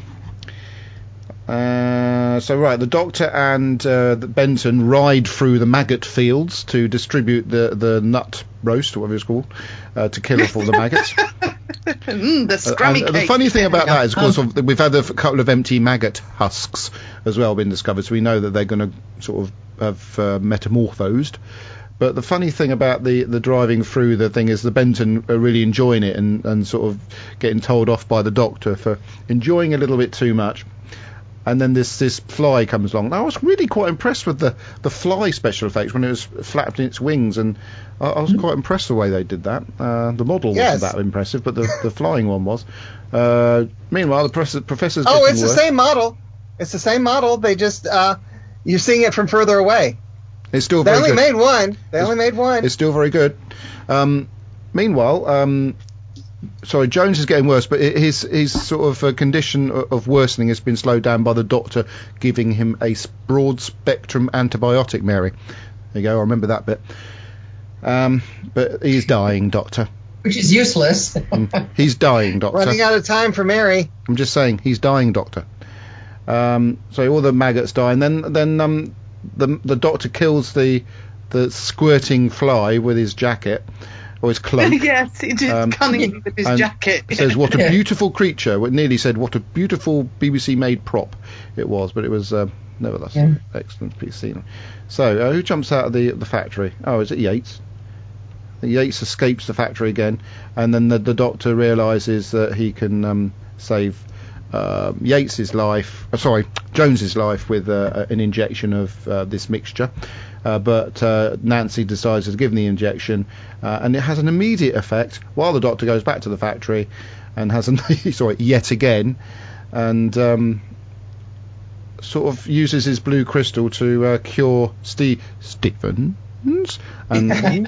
so right, the Doctor and Benton ride through the maggot fields to distribute the nut roast, or whatever it's called, to kill off all the maggots. The scrummy cake. The funny thing about that is, of course, we've had a couple of empty maggot husks as well been discovered, so we know that they're going to sort of have metamorphosed. But the funny thing about the driving through the thing is the Benton are really enjoying it and sort of getting told off by the Doctor for enjoying a little bit too much. And then this fly comes along. I was really quite impressed with the fly special effects when it was flapping its wings, and I was quite impressed the way they did that. The model wasn't that impressive, but the flying one was. Meanwhile, the professor's getting it's worse. The same model. It's the same model. They just you're seeing it from further away. It's still very good. They only made one. It's still very good. Meanwhile, Jones is getting worse, but his sort of condition of worsening has been slowed down by the doctor giving him a broad-spectrum antibiotic, Mary. There you go, I remember that bit. But he's dying, Doctor. Which is useless. He's dying, Doctor. Running out of time for Mary. I'm just saying, he's dying, Doctor. So all the maggots die, and then the doctor kills the squirting fly with his jacket. Or his cloak. Yes, he did cunningly with his jacket. It says, what a beautiful creature. It nearly said, what a beautiful BBC-made prop it was, but it was nevertheless excellent piece of scenery. So, who jumps out of the factory? Oh, is it Yates? Yates escapes the factory again, and then the doctor realises that he can save Jones's life with an injection of this mixture. But Nancy decides to give him the injection, and it has an immediate effect while the doctor goes back to the factory and has yet again, and sort of uses his blue crystal to cure Stevens. And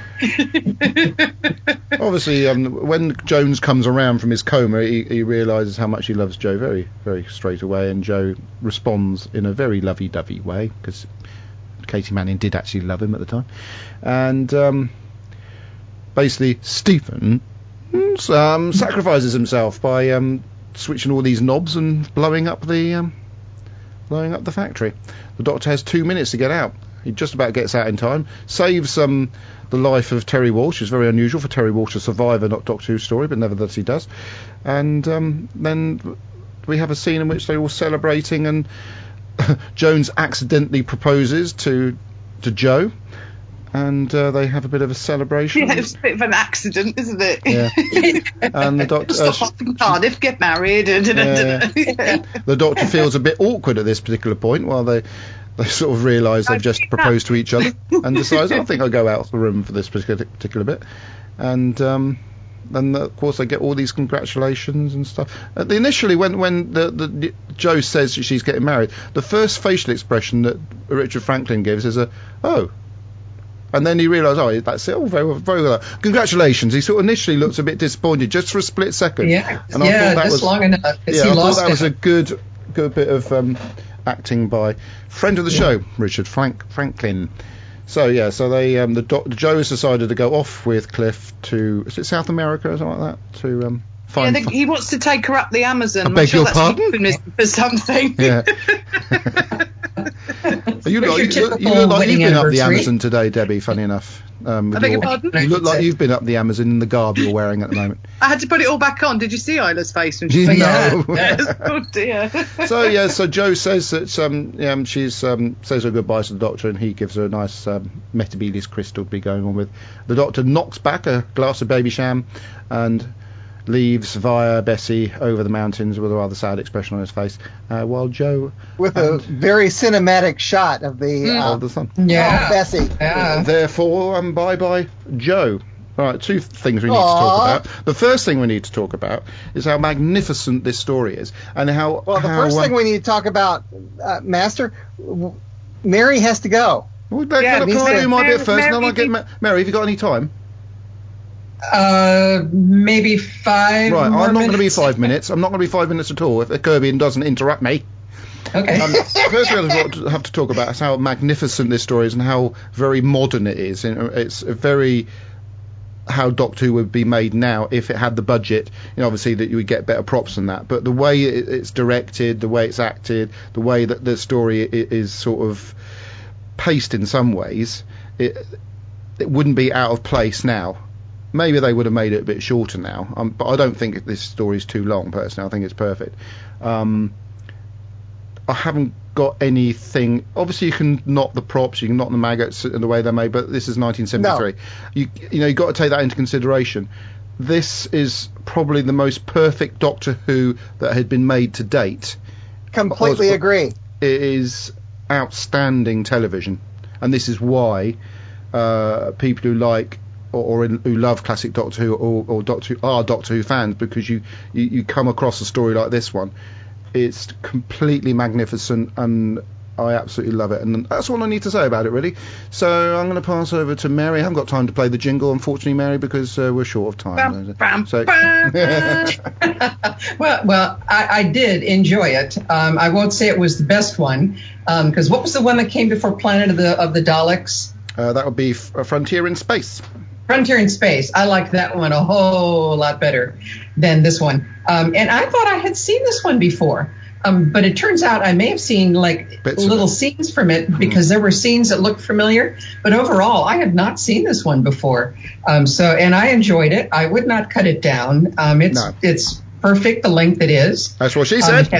obviously, when Jones comes around from his coma, he realises how much he loves Joe very, very straight away, and Joe responds in a very lovey-dovey way, because Katie Manning did actually love him at the time. And basically Stephen sacrifices himself by switching all these knobs and blowing up the factory. The doctor has 2 minutes to get out. He just about gets out in time, saves the life of Terry Walsh. It's very unusual for Terry Walsh to survive a Doctor Who story, but nevertheless he does. And then we have a scene in which they're all celebrating, and Jones accidentally proposes to Joe, and they have a bit of a celebration. Yeah, it's a bit of an accident, isn't it? Yeah. And the doctor stop off in Cardiff, get married. The doctor feels a bit awkward at this particular point while they sort of realise they've just proposed to each other, and decides, I think I'll go out of the room for this particular bit. And then of course they get all these congratulations and stuff. Initially, when the Joe says she's getting married, the first facial expression that Richard Franklin gives is and then he realises, that's it. Oh, very, very well. Congratulations. He sort of initially looks a bit disappointed just for a split second. Yeah, and I thought that just was long enough. I thought that was a good bit of acting by friend of the show, Richard Franklin. So they Joe has decided to go off with Cliff to, is it South America or something like that, to find. Yeah, he wants to take her up the Amazon. I beg your pardon? For something. Yeah. You look like you've been up the Amazon today, Debbie. Funny enough. I beg your pardon? You look like you've been up the Amazon in the garb you're wearing at the moment. I had to put it all back on. Did you see Isla's face when she said that? Oh dear. So Joe says that she's says her goodbyes to the doctor, and he gives her a nice Metebelis crystal to be going on with. The doctor knocks back a glass of baby sham and leaves via Bessie over the mountains with a rather sad expression on his face, while Joe with a very cinematic shot of the sun. Bessie. Yeah. Therefore, bye Joe. All right, two things we need to talk about. The first thing we need to talk about is how magnificent this story is, and how. Well, the first thing we need to talk about, Master, Mary has to go. Well, can I do my bit first, and then I'll get Mary. Have you got any time? Maybe 5 Right, more I'm not going to be minutes. 5 minutes. I'm not going to be 5 minutes at all if Kirby doesn't interrupt me. Okay. First, we have to talk about how magnificent this story is and how very modern it is. It's very how Doctor Who would be made now if it had the budget. Obviously that you would get better props than that, but the way it's directed, the way it's acted, the way that the story is sort of paced in some ways, it wouldn't be out of place now. Maybe they would have made it a bit shorter now, but I don't think this story is too long, personally. I think it's perfect. I haven't got anything. Obviously, you can knock the props, you can knock the maggots in the way they're made, but this is 1973. No. You've got to take that into consideration. This is probably the most perfect Doctor Who that had been made to date. Completely agree. It is outstanding television, and this is why people who like or who love classic Doctor Who or Doctor Who are Doctor Who fans, because you come across a story like this one. It's completely magnificent, and I absolutely love it, and that's all I need to say about it, really. So I'm going to pass over to Mary. I haven't got time to play the jingle, unfortunately, Mary, because we're short of time. Well, I did enjoy it. I won't say it was the best one, because what was the one that came before Planet of the Daleks? That would be Frontier in Space. Frontier in Space. I liked that one a whole lot better than this one. And I thought I had seen this one before. But it turns out I may have seen like little scenes from it, because there were scenes that looked familiar. But overall, I had not seen this one before. And I enjoyed it. I would not cut it down. It's perfect the length it is. That's what she said.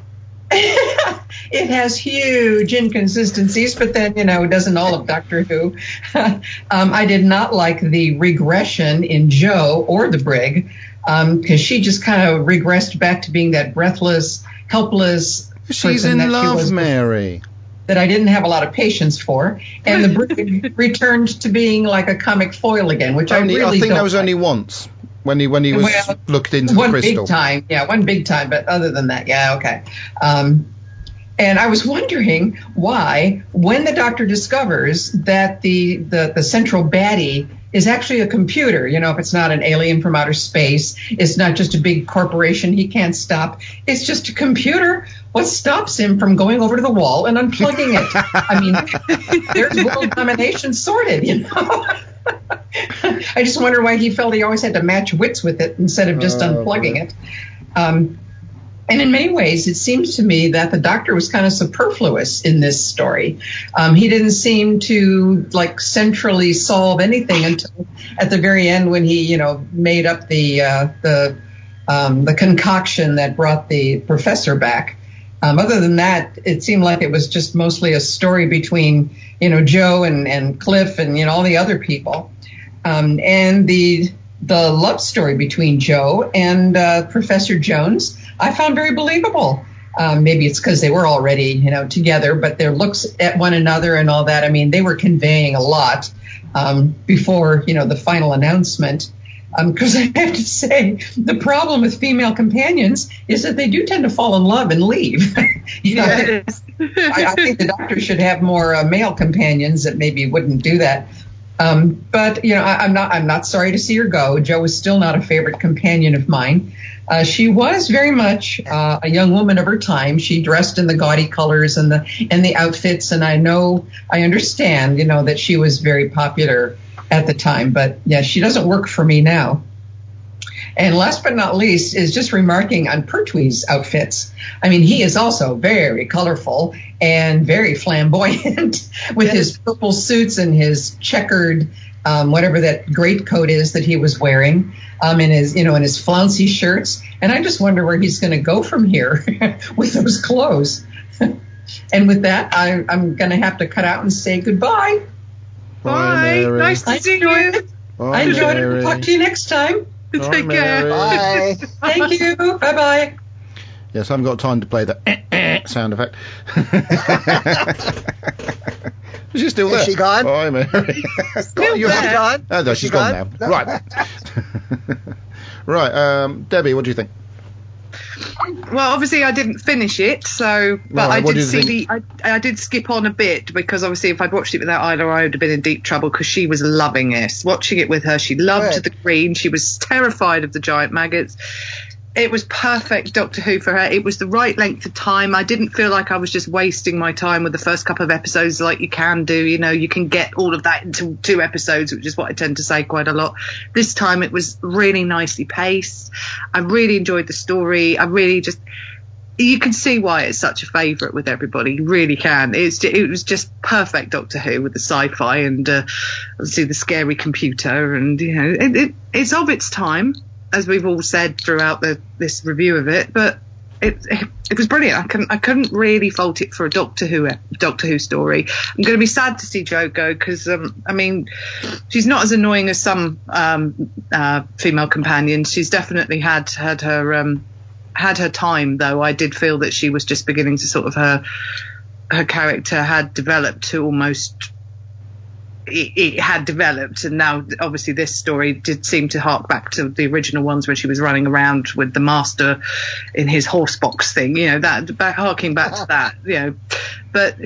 It has huge inconsistencies, but then, doesn't all of Doctor Who. I did not like the regression in Jo or the Brig, because she just kind of regressed back to being that breathless, helpless She's person in that love, she was, Mary. That I didn't have a lot of patience for. And the Brig returned to being like a comic foil again, which I really don't. I think that was only once. When he was looked into the crystal. One big time, but other than that, okay. And I was wondering why, when the Doctor discovers that the central baddie is actually a computer, if it's not an alien from outer space, it's not just a big corporation he can't stop, it's just a computer. What stops him from going over to the wall and unplugging it? I mean, there's world domination sorted, I just wonder why he felt he always had to match wits with it instead of just unplugging it. And in many ways, it seems to me that the Doctor was kind of superfluous in this story. He didn't seem to centrally solve anything until at the very end, when he, made up the concoction that brought the professor back. Other than that, it seemed like it was just mostly a story between, Jo and Cliff and all the other people. And the love story between Jo and Professor Jones, I found very believable. Maybe it's because they were already, together, but their looks at one another and all that, I mean, they were conveying a lot before, the final announcement. Because I have to say, the problem with female companions is that they do tend to fall in love and leave. Yes. I think the Doctor should have more male companions that maybe wouldn't do that. But I'm not sorry to see her go. Jo is still not a favorite companion of mine. She was very much a young woman of her time. She dressed in the gaudy colors and the outfits, and I understand, that she was very popular at the time. But yeah, she doesn't work for me now. And last but not least is just remarking on Pertwee's outfits. I mean, he is also very colorful and very flamboyant with his purple suits and his checkered, whatever that greatcoat is that he was wearing, and his flouncy shirts. And I just wonder where he's going to go from here with those clothes. And with that, I'm going to have to cut out and say goodbye. Bye. Nice to see you. I enjoyed it. We'll talk to you next time. Take care. Bye. Thank you. Bye-bye. Yes, I haven't got time to play the sound effect. Is she still there? Is she gone? Bye, Mary. Still there. Gone? Oh, no, she's gone now. Right. Right. Debbie, what do you think? Well, obviously I didn't finish it, but I did see I did skip on a bit, because obviously if I'd watched it without Isla, I would have been in deep trouble, because she was loving it. Watching it with her, she loved the green. She was terrified of the giant maggots. It was perfect Doctor Who for her. It was the right length of time. I didn't feel like I was just wasting my time with the first couple of episodes like you can do. You can get all of that into 2 episodes, which is what I tend to say quite a lot. This time it was really nicely paced. I really enjoyed the story. You can see why it's such a favourite with everybody. You really can. It was just perfect Doctor Who with the sci-fi and obviously the scary computer, and it's of its time, as we've all said throughout this review of it, but it was brilliant. I couldn't really fault it for a Doctor Who story. I'm going to be sad to see Jo go, because she's not as annoying as some female companions. She's definitely had her had her time, though. I did feel that she was just beginning to sort of her character had developed to almost. It had developed, and now obviously this story did seem to hark back to the original ones when she was running around with the master in his horse box thing, harking back to that, but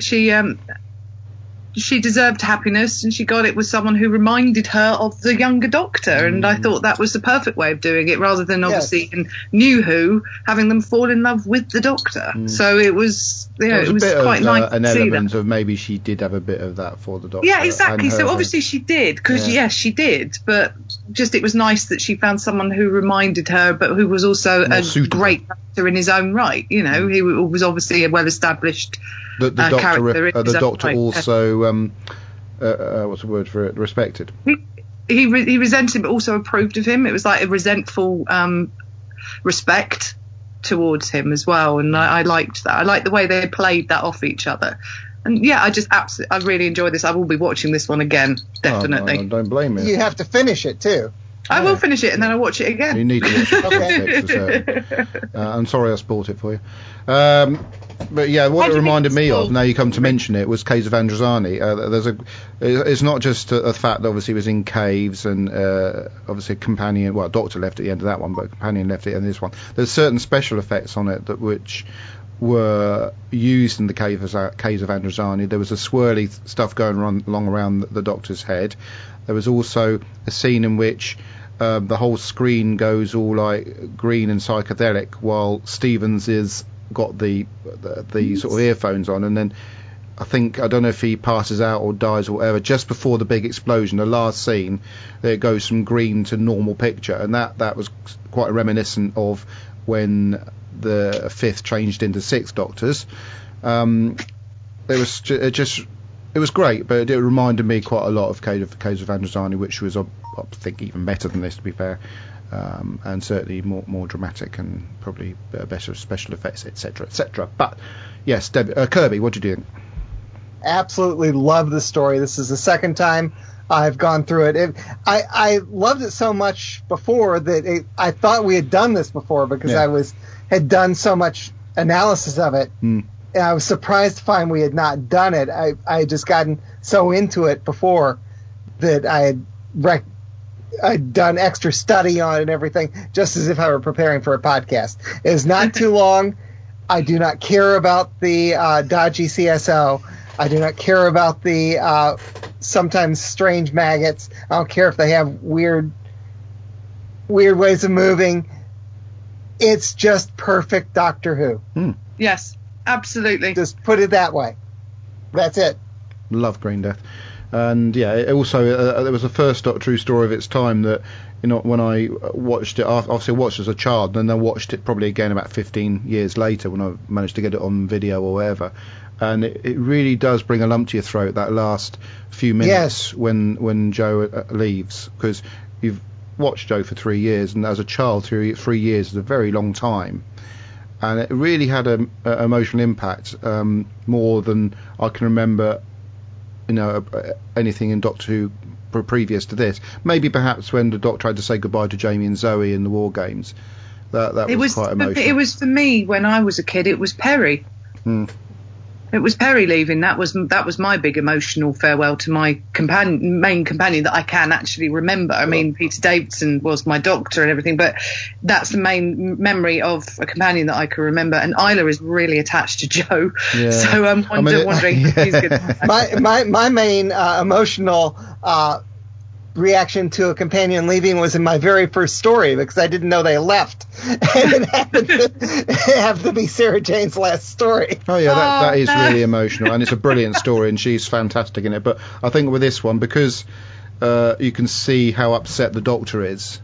she deserved happiness, and she got it with someone who reminded her of the younger Doctor, and I thought that was the perfect way of doing it, rather than obviously in New Who having them fall in love with the Doctor. So it was, it was quite nice an to see element that. of maybe she did have a bit of that for the Doctor. Yeah, exactly. So obviously she did, because yes, she did, but just it was nice that she found someone who reminded her, but who was also a great actor in his own right. He was obviously a well-established the Doctor also what's the word for it? Respected. He resented, but also approved of him. It was like a resentful respect towards him as well, and I liked that. I liked the way they played that off each other. And yeah, I really enjoyed this. I will be watching this one again, definitely. Don't blame me. You have to finish it too. I will finish it and then I'll watch it again. You need to watch it. I'm sorry I spoiled it for you. But yeah, what it reminded me of, now you come to mention it, was Caves of Androzani. It's not just a fact that obviously it was in caves, and obviously a companion, Doctor left at the end of that one, but a companion left at the end of this one. There's certain special effects on it which were used in the Caves of Androzani. There was a swirly stuff going along around the Doctor's head. There was also a scene in which the whole screen goes all like green and psychedelic, while Stevens is got the sort of earphones on, and then I don't know if he passes out or dies or whatever, just before the big explosion, the last scene, it goes from green to normal picture, and that was quite reminiscent of when the fifth changed into six Doctors. It was great, but it reminded me quite a lot of Caves of Androzani, which was, I think, even better than this, to be fair, and certainly more dramatic and probably better special effects, etc., etc. But yes, Kirby, what do you think? Absolutely love the story. This is the second time I've gone through it. I loved it so much before that I thought we had done this before, because I had done so much analysis of it. And I was surprised to find we had not done it. I had just gotten so into it before that I had done extra study on it and everything, just as if I were preparing for a podcast. It is not too long. I do not care about the dodgy CSO. I do not care about the sometimes strange maggots. I don't care if they have weird ways of moving. It's just perfect Doctor Who. Yes. Absolutely. Just put it that way. That's it. Love Green Death. And yeah, it also there was the first true story of its time that, when I watched it, obviously I watched it as a child, and then I watched it probably again about 15 years later when I managed to get it on video or whatever. And it really does bring a lump to your throat, that last few minutes when Joe leaves, because you've watched Joe for 3 years, and as a child, 3 years is a very long time. And it really had an emotional impact, more than I can remember, anything in Doctor Who previous to this. Maybe perhaps when the Doctor had to say goodbye to Jamie and Zoe in the War Games. That was quite emotional. It was for me, when I was a kid, it was Perry. It was Perry leaving. That was my big emotional farewell to my main companion that I can actually remember. I mean, Peter Davidson was my Doctor and everything, but that's the main memory of a companion that I can remember. And Isla is really attached to Joe, so I'm wondering if he's going to. My main emotional reaction to a companion leaving was in my very first story, because I didn't know they left, and it happened to have to be Sarah Jane's last story. Oh yeah, that is really emotional, and it's a brilliant story, and she's fantastic in it. But I think with this one, because you can see how upset the Doctor is,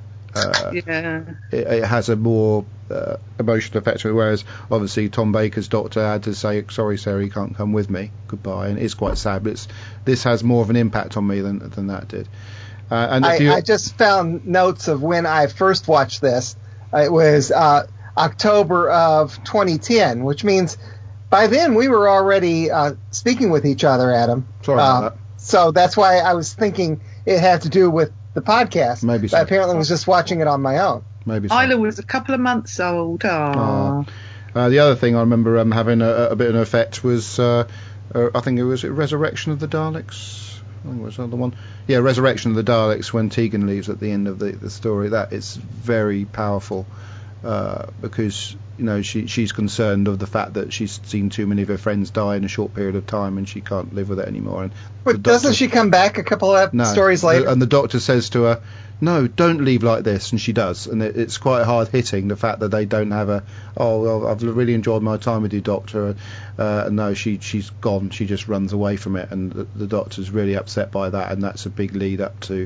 it has a more emotional effect, whereas obviously Tom Baker's Doctor had to say, sorry Sarah, you can't come with me, goodbye, and it's quite sad, but this has more of an impact on me than that did. I just found notes of when I first watched this. It was October of 2010, which means by then we were already speaking with each other, Adam. Sorry about that. So that's why I was thinking it had to do with the podcast. Maybe so. But apparently I was just watching it on my own. Maybe so. Isla was a couple of months old. Aww. The other thing I remember having a bit of an effect was, I think it was Resurrection of the Daleks. I think it was another one. Yeah, Resurrection of the Daleks, when Tegan leaves at the end of the story. That is very powerful, because she's concerned of the fact that she's seen too many of her friends die in a short period of time and she can't live with it anymore. But doesn't she come back a couple of stories later? And the doctor says to her, no, don't leave like this, and she does. And it's quite hard hitting, the fact that they don't have I've really enjoyed my time with you, Doctor. No, she's gone. She just runs away from it, and the Doctor's really upset by that, and that's a big lead up to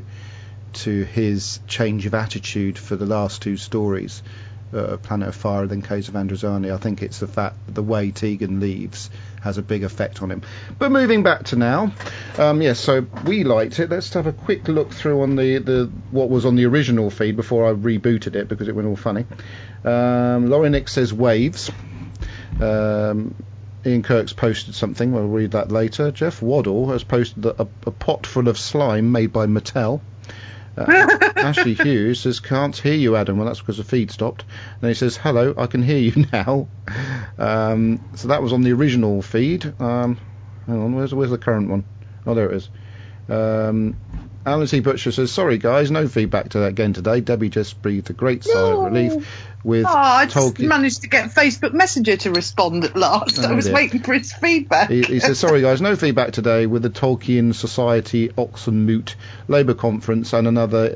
his change of attitude for the last two stories. Planet of Fire and then Caves of Androzani. I think it's the fact that the way Tegan leaves has a big effect on him. But moving back to now, so we liked it. Let's have a quick look through on the what was on the original feed before I rebooted it because it went all funny. Laurie Nick says waves. Ian Kirk's posted something. We'll read that later. Jeff Waddle has posted a pot full of slime made by Mattel. Ashley Hughes says, can't hear you, Adam. Well, that's because the feed stopped. And he says, hello, I can hear you now. So that was on the original feed. Hang on, where's the current one? Oh, there it is. Alan C. Butcher says, sorry guys, no feedback to that again today. Debbie just breathed a great sigh of relief with I just managed to get Facebook Messenger to respond at last. I was waiting for his feedback. He says, sorry guys, no feedback today with the Tolkien Society Oxenmoot Labour Conference and another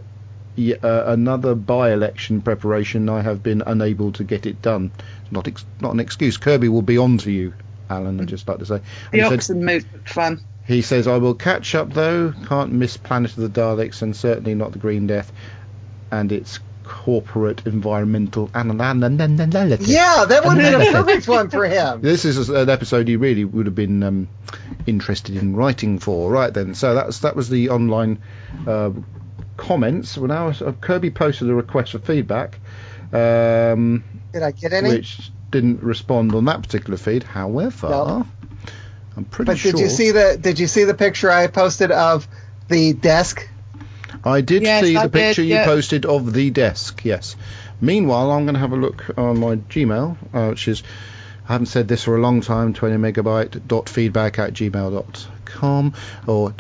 by-election preparation. I have been unable to get it done. Not an excuse. Kirby will be on to you, Alan, I'd just like to say. The Oxenmoot fun. He says, I will catch up though, can't miss Planet of the Daleks and certainly not the Green Death and its corporate environmental analysis. Yeah, that would have been a perfect one for him. This is an episode he really would have been interested in writing for. Right then, so that was the online comments. Well, now Kirby posted a request for feedback. Did I get any? Which didn't respond on that particular feed. However... No. I'm pretty sure. But did you see the picture I posted of the desk? I did see the picture you posted of the desk, yes. Meanwhile, I'm going to have a look on my Gmail, which is, I haven't said this for a long time, 20megabyte.feedback@gmail.com or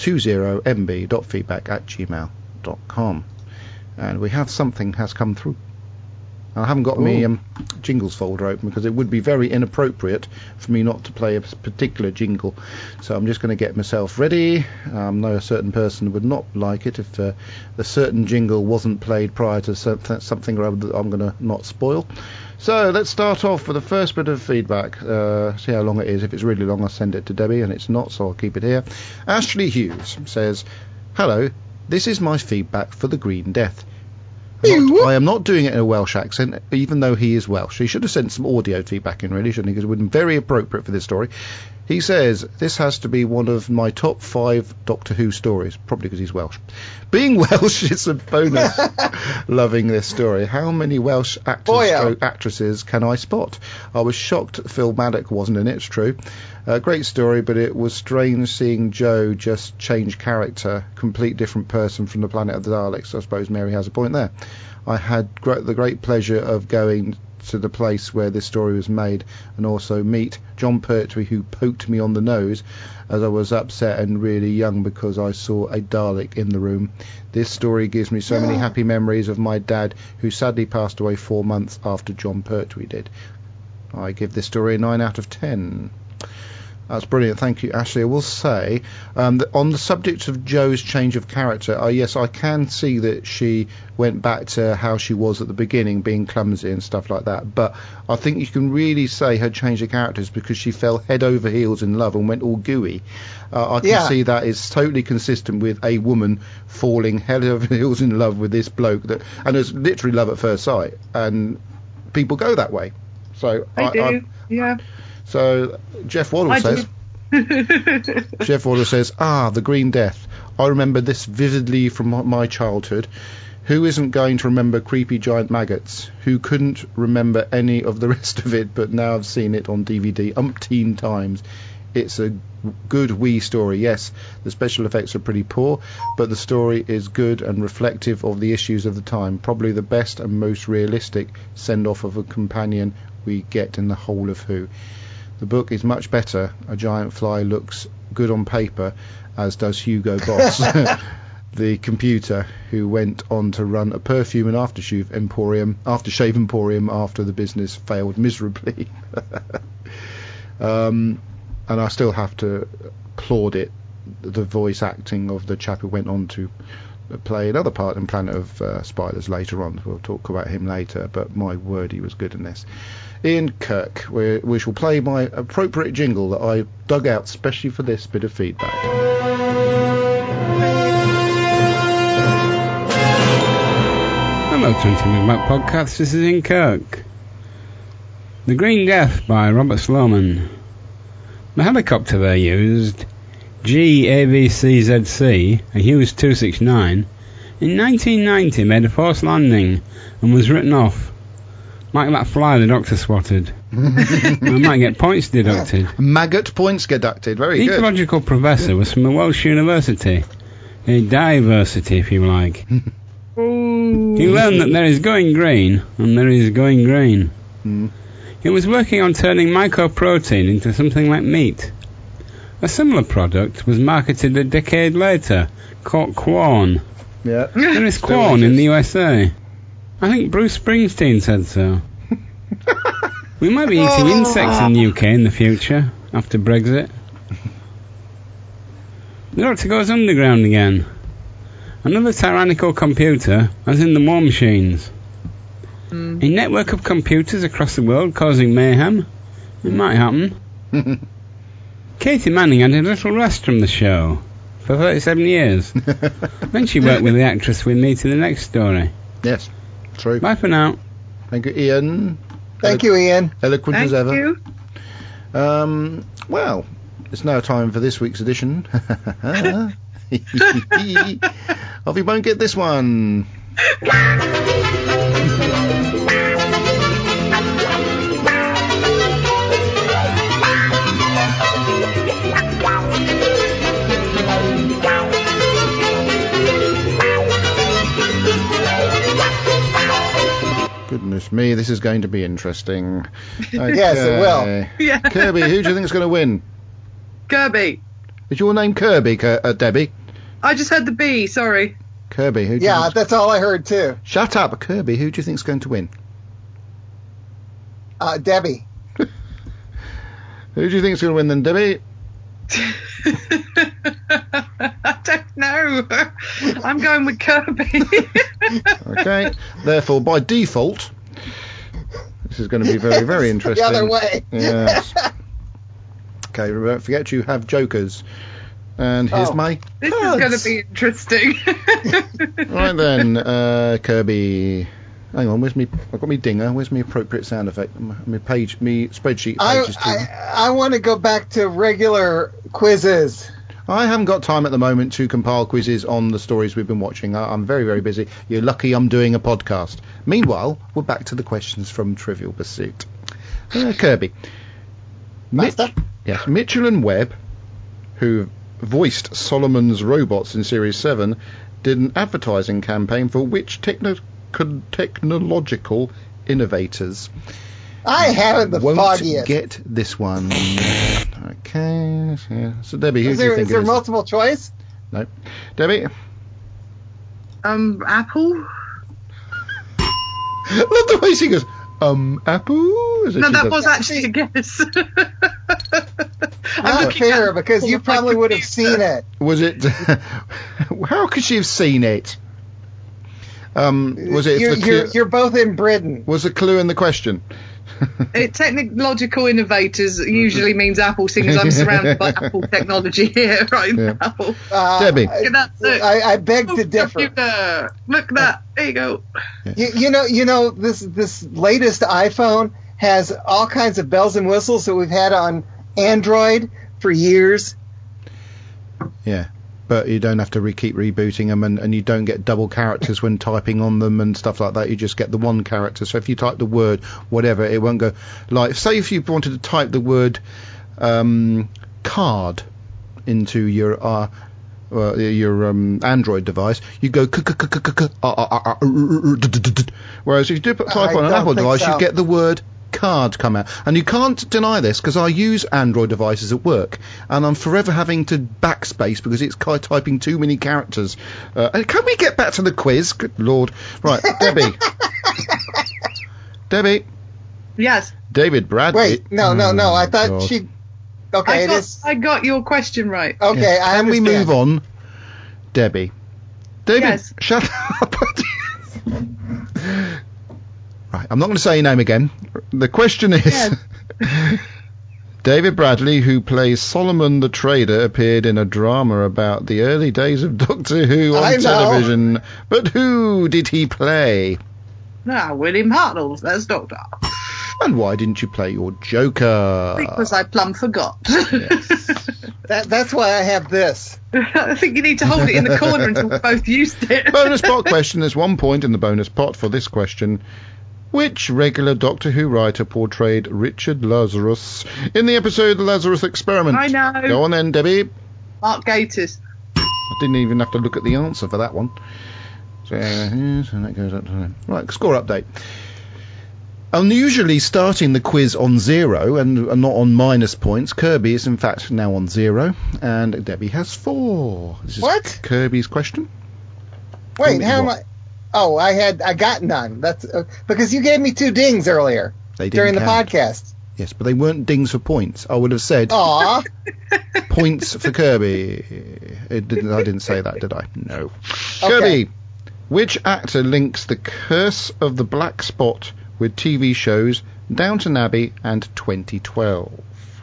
20mb.feedback@gmail.com. And we have something has come through. I haven't got my jingles folder open because it would be very inappropriate for me not to play a particular jingle. So I'm just going to get myself ready. I know a certain person would not like it if a certain jingle wasn't played prior to something or other that I'm going to not spoil. So let's start off with the first bit of feedback. See how long it is. If it's really long, I'll send it to Debbie, and it's not, so I'll keep it here. Ashley Hughes says, hello, this is my feedback for the Green Death. I am not doing it in a Welsh accent, even though he is Welsh. He should have sent some audio feedback in, really, shouldn't he? Because it would have been very appropriate for this story. He says, this has to be one of my top 5 Doctor Who stories, probably because he's Welsh. Being Welsh is a bonus. Loving this story. How many Welsh actresses can I spot? I was shocked Phil Maddock wasn't in it, it's true. Great story, but it was strange seeing Jo just change character, complete different person from the Planet of the Daleks. I suppose Mary has a point there. I had the great pleasure of going to the place where this story was made and also meet John Pertwee, who poked me on the nose as I was upset and really young because I saw a Dalek in the room. This story gives me so many happy memories of my dad, who sadly passed away 4 months after John Pertwee did. I give this story a 9 out of 10. That's brilliant. Thank you, Ashley. I will say, on the subject of Jo's change of character, yes, I can see that she went back to how she was at the beginning, being clumsy and stuff like that. But I think you can really say her change of character is because she fell head over heels in love and went all gooey. I can see that is totally consistent with a woman falling head over heels in love with this bloke. And it's literally love at first sight. And people go that way. So I do, yeah. So Jeff Waddle says, the Green Death. I remember this vividly from my childhood. Who isn't going to remember creepy giant maggots? Who couldn't remember any of the rest of it, but now I've seen it on DVD umpteen times. It's a good wee story. Yes, the special effects are pretty poor, but the story is good and reflective of the issues of the time. Probably the best and most realistic send-off of a companion we get in the whole of Who. The book is much better. A giant fly looks good on paper, as does Hugo Boss, the computer who went on to run a perfume and aftershave emporium after the business failed miserably. And I still have to plaudit the voice acting of the chap who went on to play another part in Planet of Spiders later on. We'll talk about him later, but my word, he was good in this. Ian Kirk, we shall play my appropriate jingle that I dug out specially for this bit of feedback. Hello, 20 Megabyte Podcast. This is Ian Kirk. The Green Death by Robert Sloman. The helicopter they used, GAVCZC, a Hughes 269, in 1990 made a forced landing and was written off. Like that fly the doctor swatted. I might get points deducted. Maggot points deducted, very the good. The ecological professor was from a Welsh university. A diversity, if you like. He learned that there is going green, and there is going green. He was working on turning mycoprotein into something like meat. A similar product was marketed a decade later, called Quorn. Yeah. There is Quorn in the USA. I think Bruce Springsteen said so. We might be eating insects in the UK in the future, after Brexit. The Doctor goes underground again. Another tyrannical computer, as in the War Machines. A network of computers across the world causing mayhem. It might happen. Katie Manning had a little rest from the show for 37 years. Then she worked with the actress we meet in the next story. Yes, true. Bye for now. Thank you, Ian. Thank you, Ian. Eloquent Thank as ever. you. Well, it's now time for this week's edition. Off you won't get this one. Goodness me, this is going to be interesting. Okay. Yes, it will. Yeah. Kirby, who do you think is going to win? Kirby. Is your name Kirby, Debbie? I just heard the B, sorry. Kirby, who do you Yeah, think? that's all I heard too. Shut up, Kirby, who do you think is going to win? Debbie. Who do you think is going to win then, Debbie? I don't know. I'm going with Kirby. Okay, therefore, by default, this is going to be very, very interesting. The other way. Yes. Okay, don't forget you have jokers. And here's my This cards. is going to be interesting. Right then, Kirby. Hang on, where's me? I've got me dinger. Where's me appropriate sound effect? Me spreadsheet pages. I want to go back to regular quizzes. I haven't got time at the moment to compile quizzes on the stories we've been watching. I'm very, very busy. You're lucky I'm doing a podcast. Meanwhile, we're back to the questions from Trivial Pursuit. Kirby. Mitchell and Webb, who voiced Solomon's robots in Series 7, did an advertising campaign for which technological innovators? I haven't the Won't foggiest. get this one. Okay. So, Debbie, who do you think is there it is? multiple choice? No. Debbie? Apple? Love the way she goes, Apple? No, that was actually a guess. Not fair, because you probably would have seen it. Was it? How could she have seen it? Was it? You're both in Britain. Was the clue in the question? Technological innovators usually means Apple, seeing as I'm surrounded by Apple technology here right now. Debbie. I beg to differ. Computer. Look at that. There you go. You know, this latest iPhone has all kinds of bells and whistles that we've had on Android for years. Yeah. But you don't have to keep rebooting them, and you don't get double characters when typing on them and stuff like that. You just get the one character. So if you type the word whatever, it won't go. Like, say if you wanted to type the word card into your Android device, you go whereas if you do type on an Apple device, you get the word card come out. And you can't deny this, because I use Android devices at work, and I'm forever having to backspace because it's typing too many characters. Can we get back to the quiz? Good Lord. Right, Debbie. Debbie. Yes. David Bradley. Wait, no. I thought God. She... Okay, I got your question right. Okay, yes. Can we move on? Debbie. David, yes. Shut up. Right, I'm not going to say your name again. The question is... Yes. David Bradley, who plays Solomon the Trader, appeared in a drama about the early days of Doctor Who on television. But who did he play? William Hartnell, that's Doctor. And why didn't you play your Joker? Because I plumb forgot. Yes. That's why I have this. I think you need to hold it in the corner until we both used it. Bonus pot question. There's 1 point in the bonus pot for this question. Which regular Doctor Who writer portrayed Richard Lazarus in the episode The Lazarus Experiment? I know. Go on then, Debbie. Mark Gatiss. I didn't even have to look at the answer for that one. So that goes up to... Right, score update. Unusually starting the quiz on 0 and not on minus points, Kirby is in fact now on 0, and Debbie has 4. This is what? Kirby's question. Wait, how am I... Oh, I got none. That's because you gave me 2 dings earlier during the podcast. Yes, but they weren't dings for points. I would have said points for Kirby. I didn't say that, did I? No. Okay. Kirby, which actor links the Curse of the Black Spot with TV shows Downton Abbey and 2012?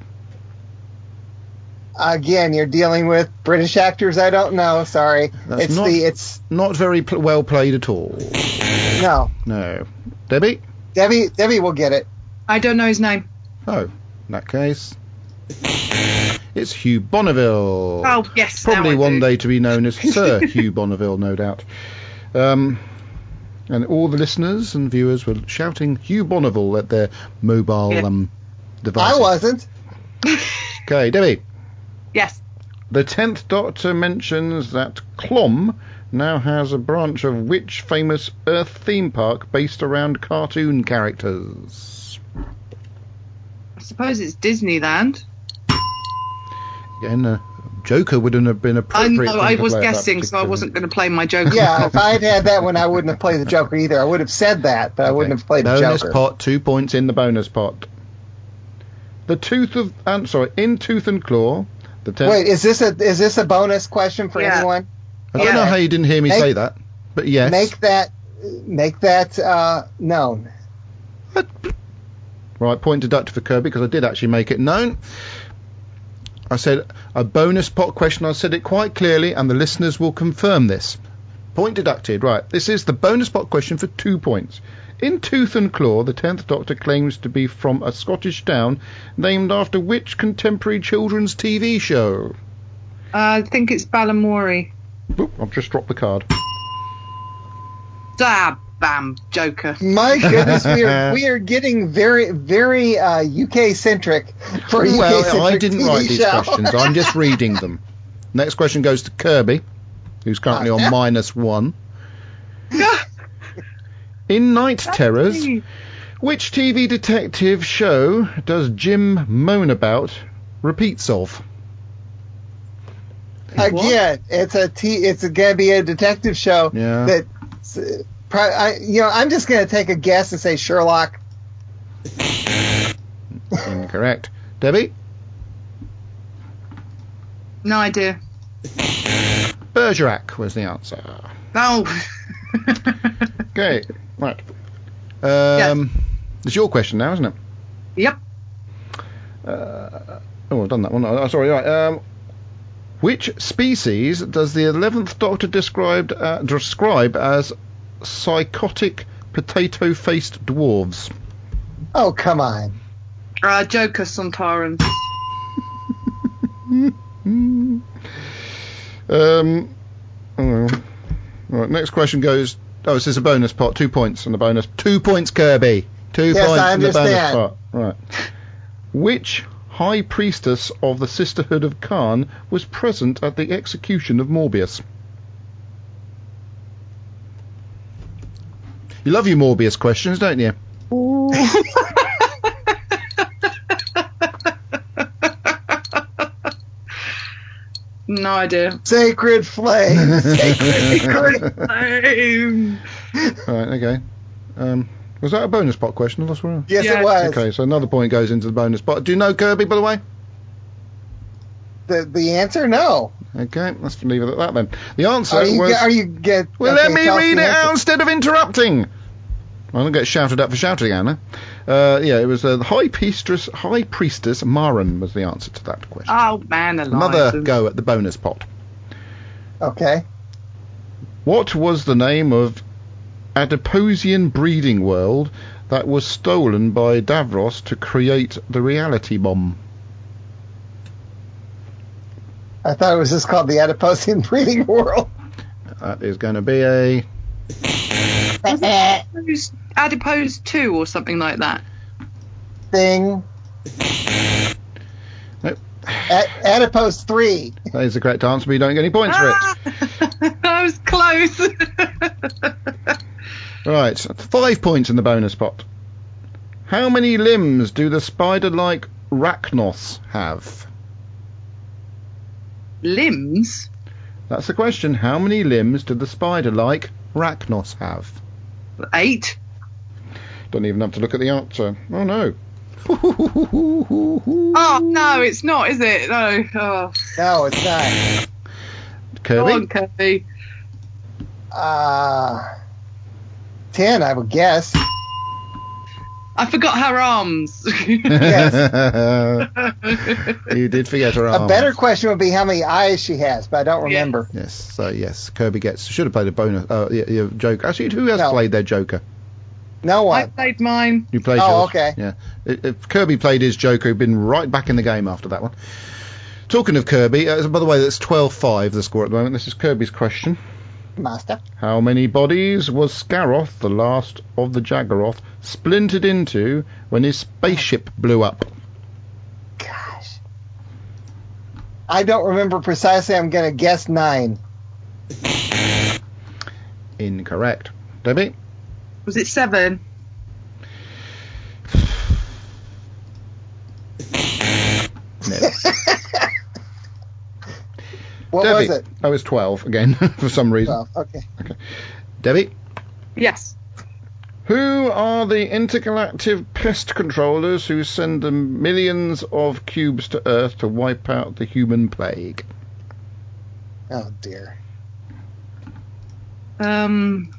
Again, you're dealing with British actors. I don't know. Sorry, it's not very well played at all. No. Debbie will get it. I don't know his name. Oh, in that case, it's Hugh Bonneville. Oh yes, probably one day to be known as Sir Hugh Bonneville, no doubt. And all the listeners and viewers were shouting Hugh Bonneville at their mobile devices. I wasn't. Okay, Debbie. Yes. The 10th Doctor mentions that Clom now has a branch of which famous Earth theme park based around cartoon characters? I suppose it's Disneyland. Again, Joker wouldn't have been appropriate. I was guessing, so I wasn't going to play my Joker. Yeah, if I had that one, I wouldn't have played the Joker either. I would have said that, but I wouldn't have played the Joker. Bonus pot, 2 points in the bonus pot. In Tooth and Claw. Wait, is this a bonus question for anyone? I don't know how you didn't hear me say that, but yes. Make that known. Right, point deducted for Kirby, because I did actually make it known. I said a bonus pot question. I said it quite clearly, and the listeners will confirm this. Point deducted. Right, this is the bonus pot question for 2 points. In Tooth and Claw, the 10th Doctor claims to be from a Scottish town named after which contemporary children's TV show? I think it's Balamory. Oop, I've just dropped the card. Bam, Joker. My goodness, we are getting very, very UK centric for a UK-centric Well, I didn't TV write these show. questions. I'm just reading them. Next question goes to Kirby, who's currently on -1. In Night Terrors, which TV detective show does Jim moan about repeats of? Again, it's going to be a detective show. Yeah. I'm just going to take a guess and say Sherlock. Incorrect. Debbie? No idea. Bergerac was the answer. Oh. Okay, right. It's your question now, isn't it? Yep. I've done that one. Sorry, right. Which species does the 11th Doctor describe as psychotic potato-faced dwarves? Oh, come on. Joker Sontarans. Right, next question goes... Oh, this is a bonus pot. 2 points on the bonus. 2 points, Kirby. 2 points in the bonus pot. Right. Which High Priestess of the Sisterhood of Khan was present at the execution of Morbius? You love your Morbius questions, don't you? No idea. Sacred Flame. Sacred Flame. Right, okay. Was that a bonus pot question? Yes, it was. Okay, so another point goes into the bonus pot. Do you know Kirby, by the way? The answer, no. Okay, let's leave it at that then. The answer was... Let me read it out instead of interrupting. I don't get shouted at for shouting, Anna. It was the High Priestess Marin was the answer to that question. Oh, man alive. Another go at the bonus pot. Okay. What was the name of Adiposian breeding world that was stolen by Davros to create the reality bomb? I thought it was just called the Adiposian breeding world. That is going to be a... Adipose 2 or something like that. Thing. Nope. Adipose 3. That is the correct answer, but you don't get any points for it. I was close. Right, 5 points in the bonus pot. How many limbs do the spider-like Rachnos have? Limbs? That's the question. How many limbs do the spider-like Rachnos have? 8. Don't even have to look at the answer. Oh, no. Oh, no, it's not, is it? No. Oh. No, it's not. Kirby? Go on, Kirby. 10, I would guess. I forgot her arms. Yes. You did forget her arms. A better question would be how many eyes she has, but I don't remember. Yes, so yes, Kirby should have played a bonus Joker. Actually, who has played their Joker? No one. I played mine. You played yours? Oh, okay. Yeah. If Kirby played his Joker, he'd been right back in the game after that one. Talking of Kirby, by the way, that's 12-5 the score at the moment. This is Kirby's question. Master. How many bodies was Scaroth, the last of the Jaggeroth, splintered into when his spaceship blew up? Gosh. I don't remember precisely. I'm going to guess 9. Incorrect. Debbie? Was it 7? No. What Debbie, was it? I was 12 again for some reason. 12. Okay. Debbie? Yes. Who are the intergalactic pest controllers who send the millions of cubes to Earth to wipe out the human plague? Oh, dear. Gone.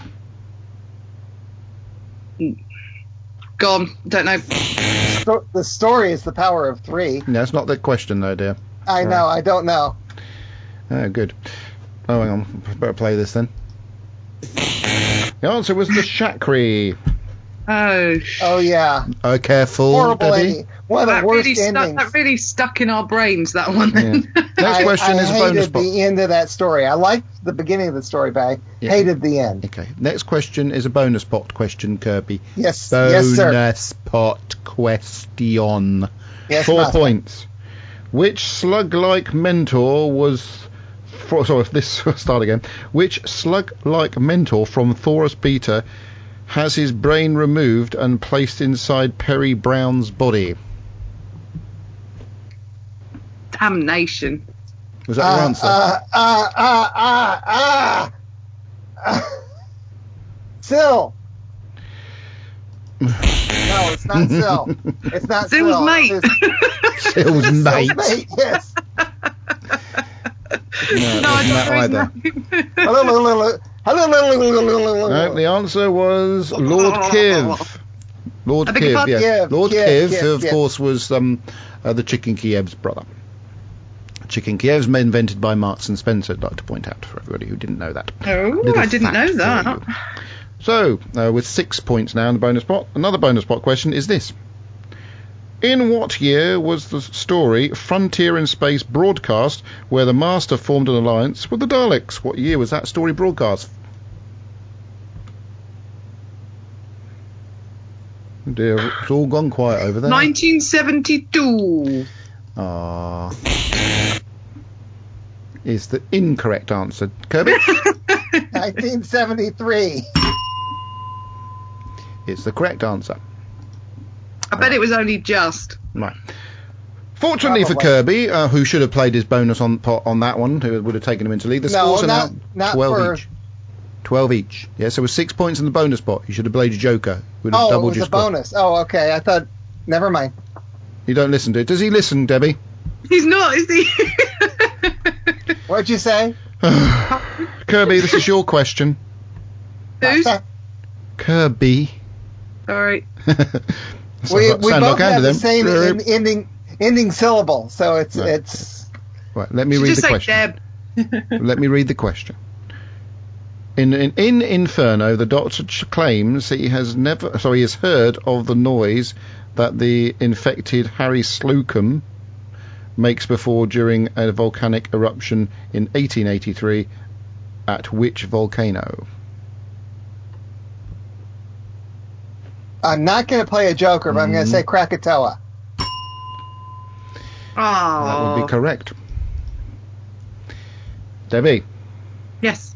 Don't know. The story is the power of 3. No, that's not the question, though, dear. I know. I don't know. Oh, good. Oh, hang on. Better play this then. The answer was the Shakri. Oh, yeah. Oh, careful, Horrible Debbie. ending. One of the worst endings. That really stuck in our brains, that one. Then. Yeah. Next question is a bonus pot. I pot. hated the end of that story. I liked the beginning of the story, but I hated the end. Okay. Next question is a bonus pot question, Kirby. Yes. Bonus yes, sir. pot question. Yes, 4 master. points. Which slug-like mentor was... start again. Which slug-like mentor from Thoros Beta has his brain removed and placed inside Perry Brown's body? Damnation. Was that your answer? Syl. No, it's not Syl. It's not Syl. Syl's mate. Syl's mate. Syl's mate, yes. No, I don't either. Hello. No, the answer was Lord Kiv. Lord Kiv, yeah. Lord Kiv, of course, was the Chicken Kiev's brother. Chicken Kiev's invented by Marks and Spencer, I'd like to point out for everybody who didn't know that. Oh, I didn't know that. So, with 6 points now in the bonus pot, another bonus pot question is this. In what year was the story Frontier in Space broadcast where the Master formed an alliance with the Daleks? What year was that story broadcast? Dear, it's all gone quiet over there. 1972. Is the incorrect answer. Kirby? 1973. It's the correct answer. I bet it was only just. Right. Fortunately for Kirby, who should have played his bonus on that one, who would have taken him into lead, the scores are now 12 each. 12 each. Yes, there was 6 points in the bonus pot. You should have played your joker. Would have doubled it was your a bonus. Oh, okay. I thought. Never mind. You don't listen to it. Does he listen, Debbie? He's not, is he? What'd you say? Kirby, this is your question. Who's? Kirby. Sorry. we both have the same ending syllable, so it's. Right. Let me read the question. Let me read the question. In Inferno, the Doctor claims he has heard of the noise that the infected Harry Slocum makes before during a volcanic eruption in 1883. At which volcano? I'm not going to play a joker, but I'm going to say Krakatoa. That would be correct. Debbie? Yes.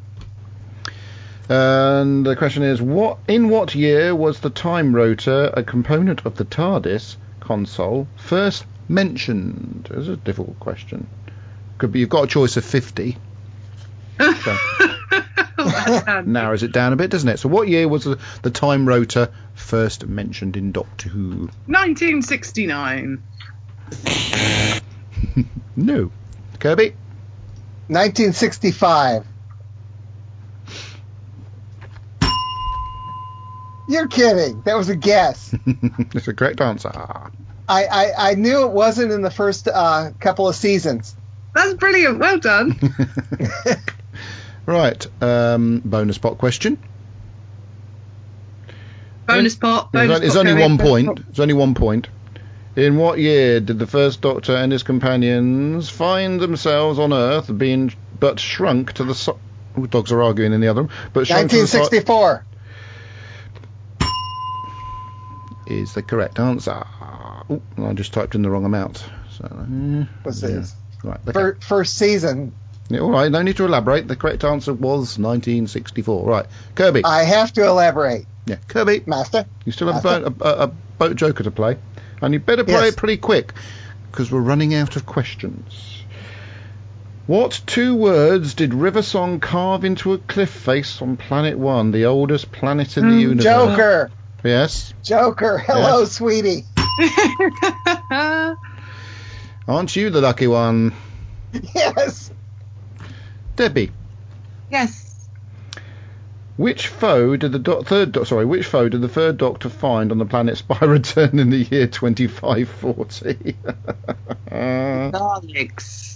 And the question is, in what year was the time rotor, a component of the TARDIS console, first mentioned? It's a difficult question. Could be, you've got a choice of 50. So, narrows it down a bit, doesn't it? So what year was the time rotor first mentioned in Doctor Who? 1969. No. Kirby? 1965. You're kidding. That was a guess. That's a correct answer. I knew it wasn't in the first couple of seasons. That's brilliant. Well done. Right. Bonus pot question. Bonus pot. It's only 1 point. It's only 1 point. In what year did the first Doctor and his companions find themselves on Earth, but shrunk to the dogs are arguing in the other room. But 1964. Is the correct answer. Oh, I just typed in the wrong amount. So, what's this? Right. Okay. First season. Yeah, all right, no need to elaborate. The correct answer was 1964. Right, Kirby. I have to elaborate. Yeah, Kirby. Master. You still have a boat joker to play, and you better play it pretty quick, because we're running out of questions. What 2 words did Riversong carve into a cliff face on Planet One, the oldest planet in the universe? Joker. Yes. Joker. Hello, sweetie. Aren't you the lucky one? Yes. Debbie. Yes. Which foe did the third Doctor find on the planet Spyreturn in the year 2540? Daleks.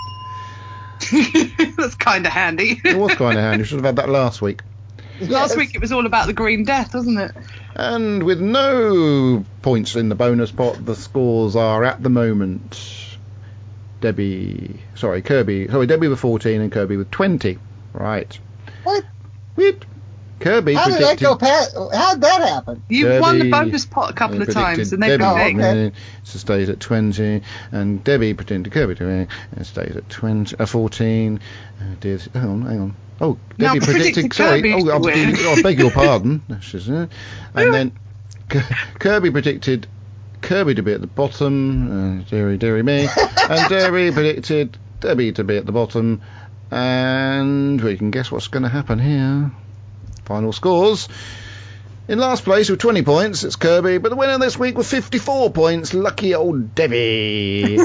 That's kind of handy. It was kind of handy. You should have had that last week. Last week it was all about the Green Death, wasn't it? And with no points in the bonus pot, the scores are at the moment Kirby with 14 and Kirby with 20. Right. What? Kirby How predicted... did that go past? How'd that happen? You've won the bonus pot a couple of times, and they've been okay. So stays at 20, and Debbie predicted Kirby to stays at 14. Hang on. Oh, Debbie predicted. Sorry. I beg your pardon. And then Kirby predicted Kirby to be at the bottom. Deary me. And Debbie predicted Debbie to be at the bottom. And we can guess what's going to happen here. Final scores. In last place with 20 points, it's Kirby, but the winner this week with 54 points, lucky old Debbie.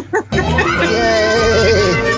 Yay!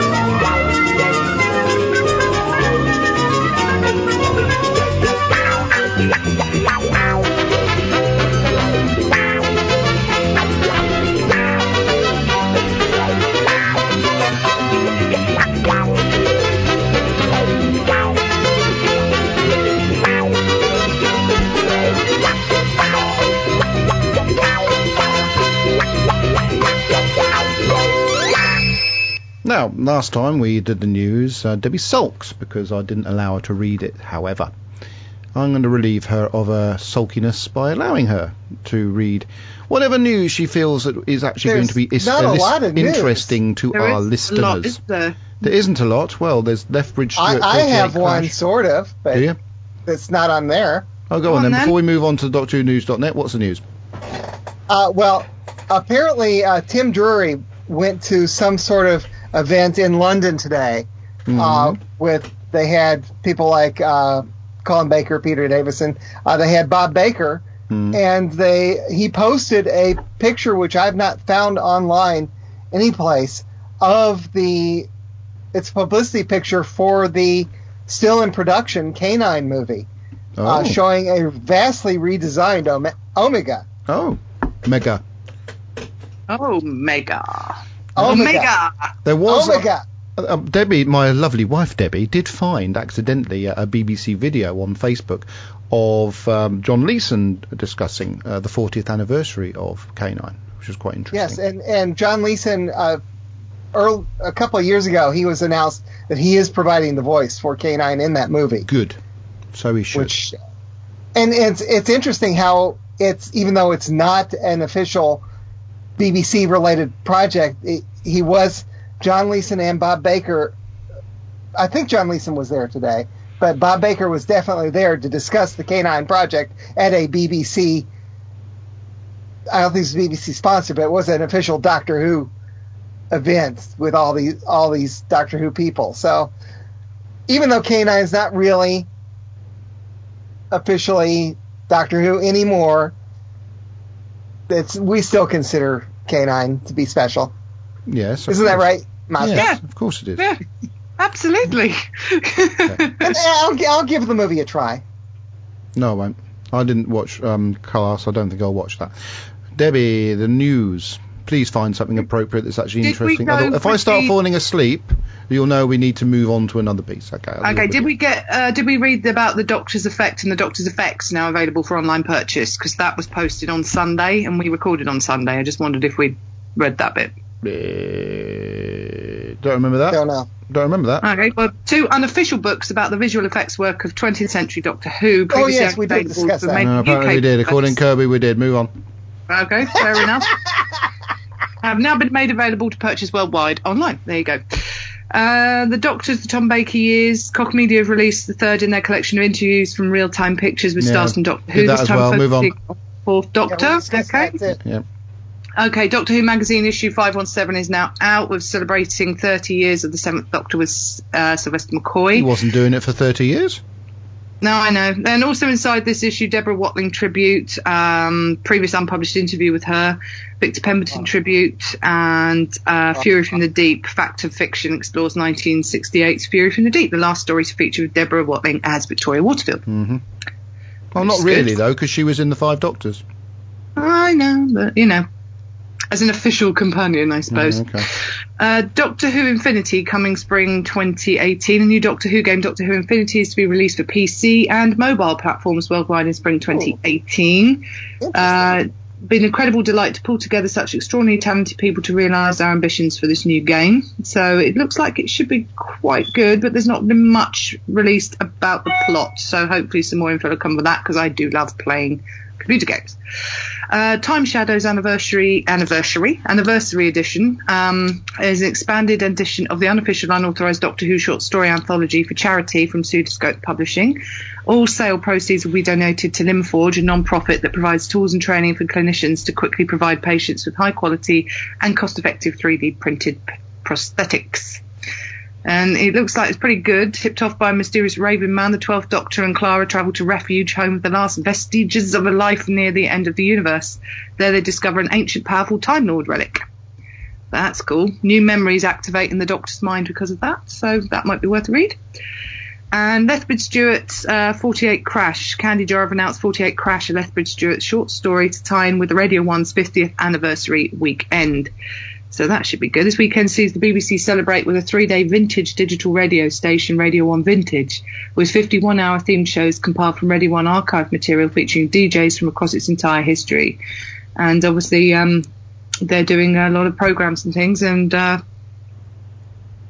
Now, last time we did the news, Debbie sulks because I didn't allow her to read it, however. I'm going to relieve her of her sulkiness by allowing her to read whatever news she feels that is actually going to be interesting to our listeners. Lot, is there? There isn't a lot. Well, there's Lethbridge Stewart. I have one, sort of, but do you? It's not on there. Oh, go on then. Before we move on to DoctorWhoNews.net, what's the news? Well, apparently Tim Drury went to some sort of event in London today. They had people like Colin Baker, Peter Davison. They had Bob Baker, and he posted a picture which I've not found online anyplace of it's a publicity picture for the still in production K-9 movie, showing a vastly redesigned Omega. Oh, Mega. Omega. There was Omega. Debbie, my lovely wife Debbie, did find accidentally a BBC video on Facebook of John Leeson discussing the 40th anniversary of K-9, which was quite interesting. Yes, and John Leeson, a couple of years ago, he was announced that he is providing the voice for K-9 in that movie. Good. So he should. And it's interesting how even though it's not an official BBC-related project, John Leeson and Bob Baker. I think John Leeson was there today, but Bob Baker was definitely there to discuss the K-9 project at a BBC. I don't think it's a BBC sponsor, but it was an official Doctor Who event with all these Doctor Who people. So even though K-9 is not really officially Doctor Who anymore, we still consider K-9 to be special. Yes. Isn't that right, Mouse? Yeah, of course it is. Yeah, absolutely. And I'll give the movie a try. No, I won't. I didn't watch Colour, so I don't think I'll watch that. Debbie, the news. Please find something appropriate that's actually interesting. If I start falling asleep, you'll know we need to move on to another piece. Okay. Did we read about the Doctor's Effect and the Doctor's Effects now available for online purchase? Because that was posted on Sunday and we recorded on Sunday. I just wondered if we'd read that bit. Don't remember that. Don't remember that. Okay, well, 2 unofficial books about the visual effects work of 20th century Doctor Who. Oh yes, we did discuss that. No, apparently we did. According to Kirby, we did. Move on. Okay, fair enough. Have now been made available to purchase worldwide online. There you go. The Doctors, the Tom Baker years. Koch Media have released the 3rd in their collection of interviews from real-time pictures with stars from Doctor Who. This time Move on. 4th Doctor. Okay. Yeah. Okay, Doctor Who magazine issue 517 is now out, with celebrating 30 years of the 7th Doctor with Sylvester McCoy. He wasn't doing it for 30 years. No, I know. And also inside this issue, Deborah Watling tribute, previous unpublished interview with her, Victor Pemberton tribute, and Fury from the Deep, Fact and Fiction explores 1968's Fury from the Deep, the last story to feature with Deborah Watling as Victoria Waterfield. Mm-hmm. Well, not really, though, because she was in the 5 Doctors. I know, but, as an official companion, I suppose. Okay. Doctor Who Infinity coming spring 2018. A new Doctor Who game, Doctor Who Infinity, is to be released for PC and mobile platforms worldwide in spring 2018. Been an incredible delight to pull together such extraordinarily talented people to realise our ambitions for this new game. So it looks like it should be quite good, but there's not been much released about the plot. So hopefully some more info will come with that, because I do love playing computer games. Time Shadows Anniversary Edition is an expanded edition of the unofficial unauthorised Doctor Who short story anthology for charity from Pseudoscope Publishing. All sale proceeds will be donated to Limforge, a non-profit that provides tools and training for clinicians to quickly provide patients with high quality and cost-effective 3D printed prosthetics. And it looks like it's pretty good. Tipped off by a mysterious Raven Man, the 12th Doctor and Clara travel to Refuge, home of the last vestiges of a life near the end of the universe. There they discover an ancient, powerful Time Lord relic. That's cool. New memories activate in the Doctor's mind because of that, so that might be worth a read. And Lethbridge Stewart's 48 Crash. Candy Jar have announced 48 Crash, a Lethbridge Stewart short story to tie in with the Radio 1's 50th anniversary weekend. So that should be good. This weekend sees the BBC celebrate with a 3-day vintage digital radio station, Radio 1 Vintage, with 51-hour themed shows compiled from Radio 1 archive material featuring DJs from across its entire history. And obviously they're doing a lot of programmes and things, and haven't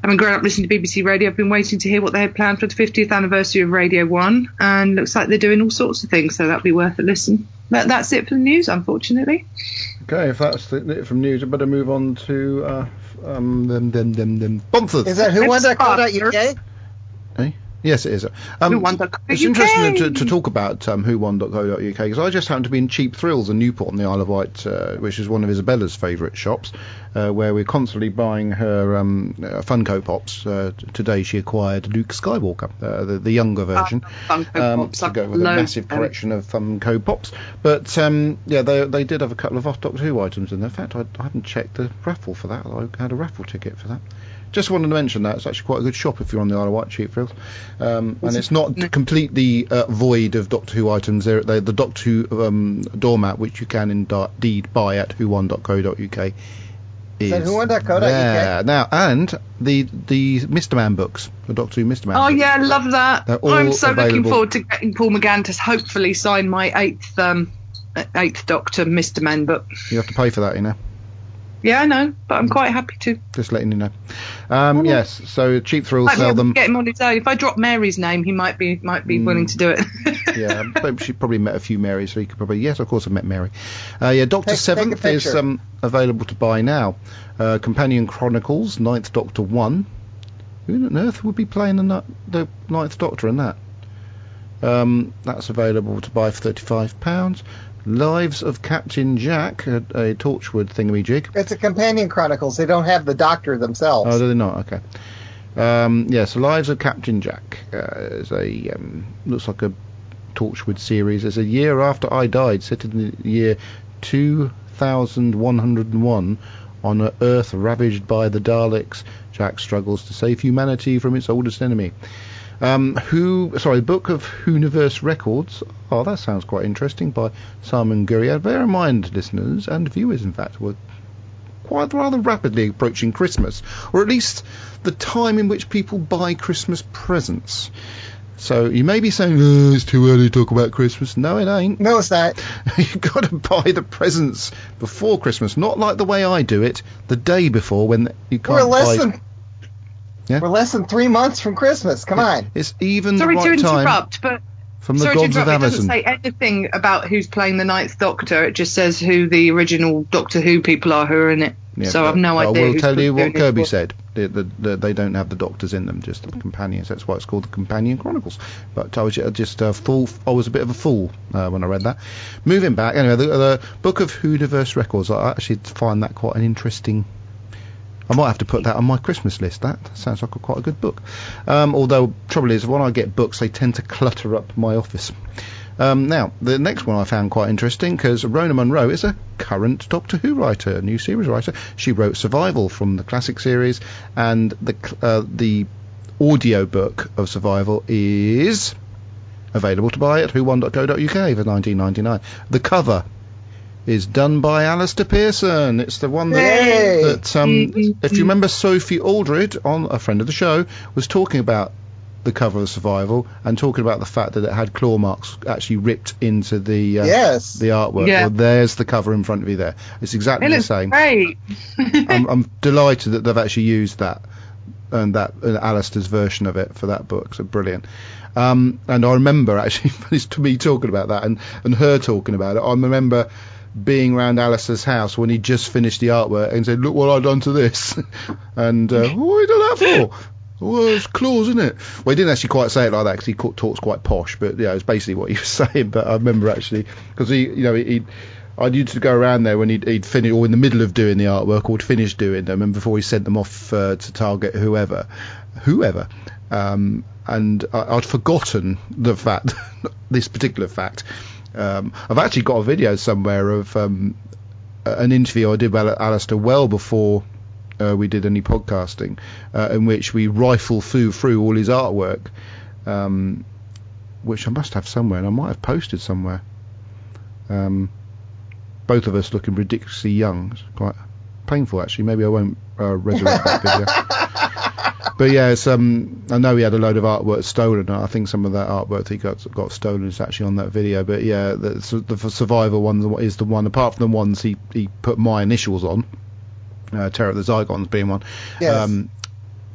Having grown up listening to BBC Radio, I've been waiting to hear what they had planned for the 50th anniversary of Radio 1, and looks like they're doing all sorts of things, so that'll be worth a listen. That's it for the news, unfortunately. Okay, if that's it from news, I better move on to sponsors. Is that whowon.co.uk? Eh? Yes, it is. It's interesting to talk about whowon.co.uk because I just happened to be in Cheap Thrills in Newport on the Isle of Wight, which is one of Isabella's favourite shops, where we're constantly buying her Funko Pops. Today she acquired Luke Skywalker, the younger version, to go with a massive collection of Funko Pops. But they did have a couple of Doctor Who items in there. In fact, I haven't checked the raffle for that. I had a raffle ticket for that. Just wanted to mention that it's actually quite a good shop if you're on the Isle of Wight, Cheap Thrills, and it's not completely void of Doctor Who items. The Doctor Who doormat, which you can indeed buy at whowon.co.uk, is whowon.co.uk. Yeah, now and the Mr. Man books, the Doctor Who Mr. Man. Oh books. Yeah, I love that. I'm so available. Looking forward to getting Paul McGann to hopefully sign my eighth Doctor Mr. Man book. You have to pay for that, you know. Yeah, I know, but I'm quite happy to. Just letting you know. Yes, so Cheap Thrills sell them. Get him on his own. If I drop Mary's name, he might be willing to do it. Yeah, but she probably met a few Marys, so he could probably. Yes, of course, I met Mary. Doctor Seventh is available to buy now. Companion Chronicles, 9th Doctor 1. Who on earth would be playing the 9th Doctor in that? That's available to buy for £35. Lives of Captain Jack, a Torchwood thingamajig. It's a Companion Chronicles. They don't have the Doctor themselves. Oh, do they not? Okay. So Lives of Captain Jack is a looks like a Torchwood series. It's a year after I died, set in the year 2101 on an Earth ravaged by the Daleks. Jack struggles to save humanity from its oldest enemy. Book of Whoniverse Records. Oh, that sounds quite interesting, by Simon Gurrier. Bear in mind, listeners and viewers, in fact, we're quite rather rapidly approaching Christmas, or at least the time in which people buy Christmas presents. So you may be saying, it's too early to talk about Christmas. No, it ain't. No, it's not. You've got to buy the presents before Christmas, not like the way I do it, the day before when you can't buy... Yeah? We're less than 3 months from Christmas. Come on. It's even Sorry the right to time. Interrupt, but from the gods of Amazon. It doesn't say anything about who's playing the 9th Doctor. It just says who the original Doctor Who people are who are in it. Yeah, so I've no idea. I will tell you what Kirby said. They don't have the Doctors in them, just the companions. That's why it's called the Companion Chronicles. But I was just a fool. I was a bit of a fool when I read that. Moving back, anyway, the Book of Whoniverse Records. I actually find that quite an interesting. I might have to put that on my Christmas list. That sounds like quite a good book. Although, trouble is, when I get books, they tend to clutter up my office. Now, the next one I found quite interesting, because Rona Munro is a current Doctor Who writer, a new series writer. She wrote Survival from the classic series, and the audio book of Survival is available to buy at whowon.co.uk for $19.99. The cover is done by Alistair Pearson. It's the one that if you remember, Sophie Aldred, a friend of the show, was talking about the cover of Survival and talking about the fact that it had claw marks actually ripped into the artwork. Yeah. Well, there's the cover in front of you there. It's exactly the same. Great. I'm delighted that they've actually used that and Alistair's version of it for that book. So brilliant. And I remember actually, it's to me talking about that and her talking about it. I remember being around Alistair's house when he just finished the artwork and said, "Look what I've done to this," and what have you done that for? Well, it's claws, isn't it? Well, he didn't actually quite say it like that because he talks quite posh, but yeah, it's basically what he was saying. But I remember actually because I used to go around there when he'd finish or in the middle of doing the artwork or would finish doing them, and before he sent them off to target whoever, and I'd forgotten the fact, this particular fact. I've actually got a video somewhere of an interview I did with Alistair well before we did any podcasting, in which we rifle through all his artwork, which I must have somewhere, and I might have posted somewhere. Both of us looking ridiculously young. It's quite painful, actually. Maybe I won't resurrect that video. But yeah, I know he had a load of artwork stolen. I think some of that artwork that he got stolen is actually on that video. But yeah, the Survivor one is the one, apart from the ones he put my initials on, Terror of the Zygons being one. Yes.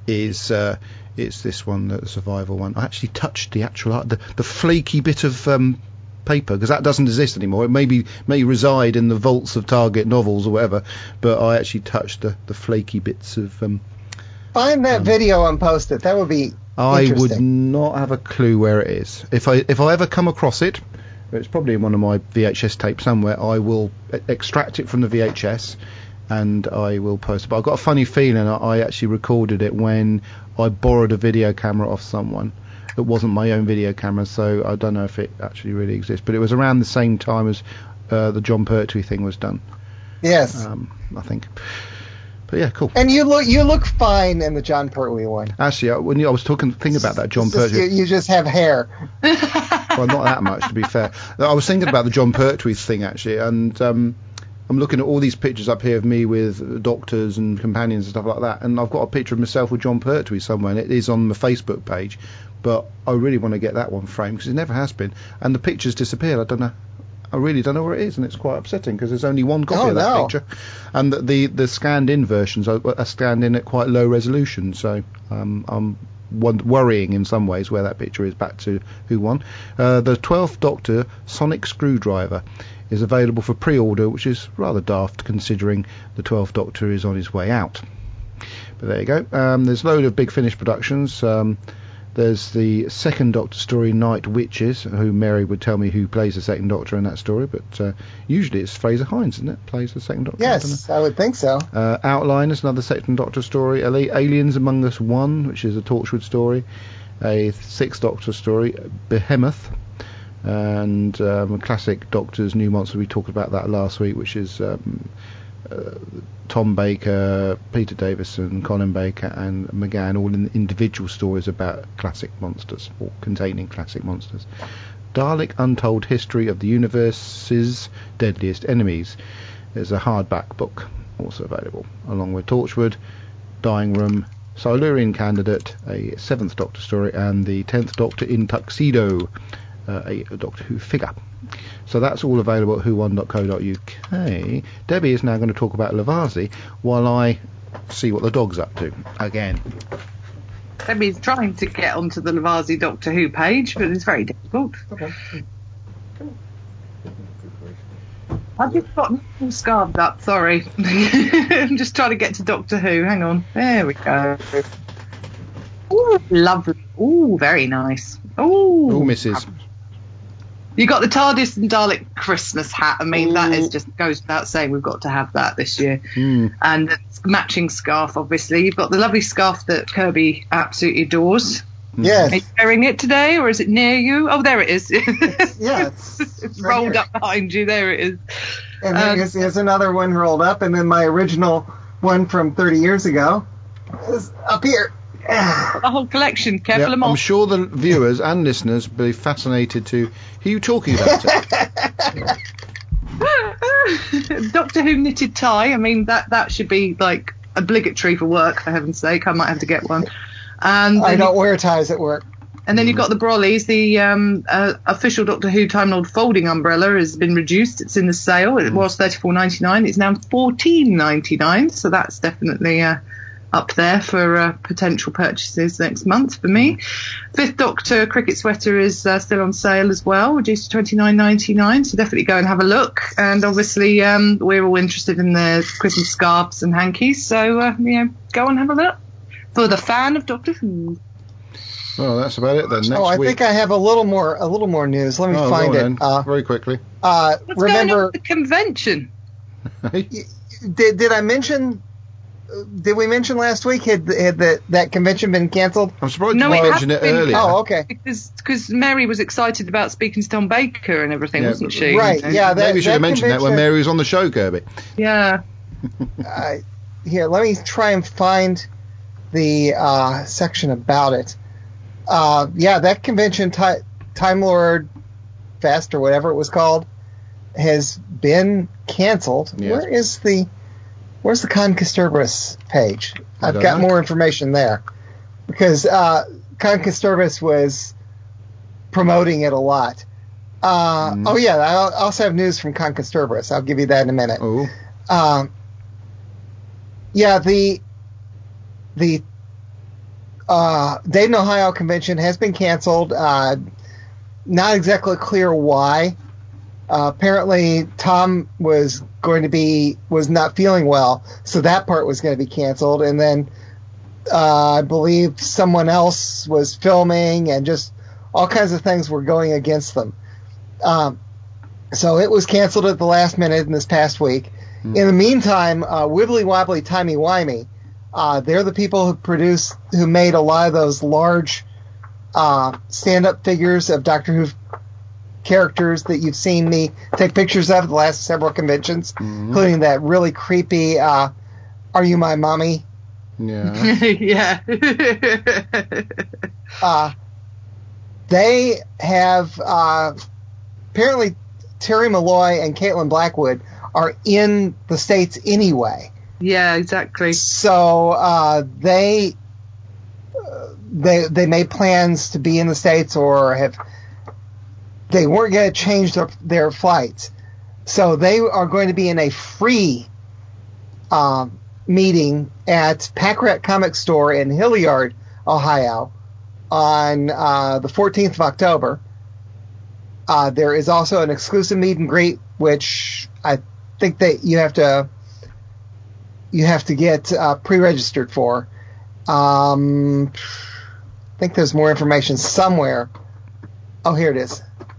is it's this one, the survival one. I actually touched the actual art, the flaky bit of paper, because that doesn't exist anymore. It may reside in the vaults of Target novels or whatever, but I actually touched the flaky bits of. Find that video and post it. That would be. I would not have a clue where it is. If I ever come across it, it's probably in one of my VHS tapes somewhere. I will extract it from the VHS and I will post it. But I've got a funny feeling I actually recorded it when I borrowed a video camera off someone. It wasn't my own video camera, so I don't know if it actually really exists. But it was around the same time as the Jon Pertwee thing was done. Yes, I think. But yeah, cool. And you look fine in the Jon Pertwee one. Actually, when I was thinking about that Jon Pertwee, you just have hair. Well, not that much, to be fair. I was thinking about the Jon Pertwee thing actually, and I'm looking at all these pictures up here of me with doctors and companions and stuff like that, and I've got a picture of myself with Jon Pertwee somewhere, and it is on my Facebook page. But I really want to get that one framed because it never has been, and the picture's disappeared. I really don't know where it is, and it's quite upsetting because there's only one copy of that picture, and the scanned-in versions are scanned in at quite low resolution. So I'm worrying in some ways where that picture is. Back to who won. The 12th Doctor Sonic Screwdriver is available for pre-order, which is rather daft considering the 12th Doctor is on his way out. But there you go. There's a load of Big Finish productions. There's the second Doctor story, Night Witches, who Mary would tell me who plays the second Doctor in that story, but usually it's Fraser Hines, isn't it? Plays the second Doctor. Yes, I would think so. Outline is another second Doctor story. Aliens Among Us 1, which is a Torchwood story. A sixth Doctor story, Behemoth, and a classic Doctor's New Monster. We talked about that last week, which is Tom Baker, Peter Davison, Colin Baker and McGann, all in individual stories about classic monsters, or containing classic monsters. Dalek Untold History of the Universe's Deadliest Enemies. There's a hardback book also available, along with Torchwood, Dying Room, Silurian Candidate, a 7th Doctor story, and the 10th Doctor in Tuxedo, a Doctor Who figure. So that's all available at whowon.co.uk. Debbie is now going to talk about Lavazzi while I see what the dog's up to again. Debbie's trying to get onto the Lavazzi Doctor Who page, but it's very difficult. Okay. I've just got all scarves up, sorry. I'm just trying to get to Doctor Who. Hang on. There we go. Ooh, lovely. Ooh, very nice. Ooh, Mrs. You got the TARDIS and Dalek Christmas hat. I mean, that is just goes without saying. We've got to have that this year. And the matching scarf, obviously. You've got the lovely scarf that Kirby absolutely adores. Yes. Are you wearing it today, or is it near you? Oh, there it is. It's right rolled up behind you. There it is. And there's another one rolled up, and then my original one from 30 years ago is up here. The whole collection, Kev Lamont. I'm sure the viewers and listeners will be fascinated to hear you talking about it. Doctor Who knitted tie. I mean, that should be like obligatory for work, for heaven's sake. I might have to get one. And I don't wear ties at work. And then you've got the brollies. The official Doctor Who Time Lord folding umbrella has been reduced. It's in the sale. It was $34.99. It's now $14.99. So that's definitely up there for potential purchases next month for me. Fifth Doctor cricket sweater is still on sale as well, reduced to $29.99. So definitely go and have a look. And obviously we're all interested in the Christmas scarves and hankies. So go and have a look for the fan of Doctor Who. Well, that's about it then. Next I week. think I have a little more news. Let me find it. Very quickly. What's going on with the convention? Did I mention? Did we mention last week had that convention been cancelled? I'm surprised you mentioned it earlier. Oh, okay. Because Mary was excited about speaking to Tom Baker and everything, wasn't she? Right. Yeah. Maybe we should have mentioned that when Mary was on the show, Kirby. Yeah. Here, let me try and find the section about it. That convention, Time Lord Fest or whatever it was called, has been canceled. Yes. Where's the Concusterberus page? I've got more information there because Concusterberus was promoting it a lot. Oh yeah, I also have news from Concusterberus. I'll give you that in a minute. Oh. The Dayton, Ohio convention has been canceled. Not exactly clear why. Apparently, Tom was not feeling well, so that part was going to be canceled. And then I believe someone else was filming, and just all kinds of things were going against them. So it was canceled at the last minute in this past week. In the meantime, Wibbly Wobbly Timey Wimey, they're the people who made a lot of those large stand-up figures of Doctor Who characters that you've seen me take pictures of the last several conventions, including that really creepy Are You My Mommy? Yeah. Yeah. They have apparently Terry Malloy and Caitlin Blackwood are in the States anyway. Yeah, exactly. So they made plans to be in the States, or they weren't going to change their flights. So they are going to be in a free meeting at Pack Rat Comic Store in Hilliard, Ohio, on the 14th of October. There is also an exclusive meet and greet, which I think that you have to get pre-registered for. I think there's more information somewhere. Oh, here it is.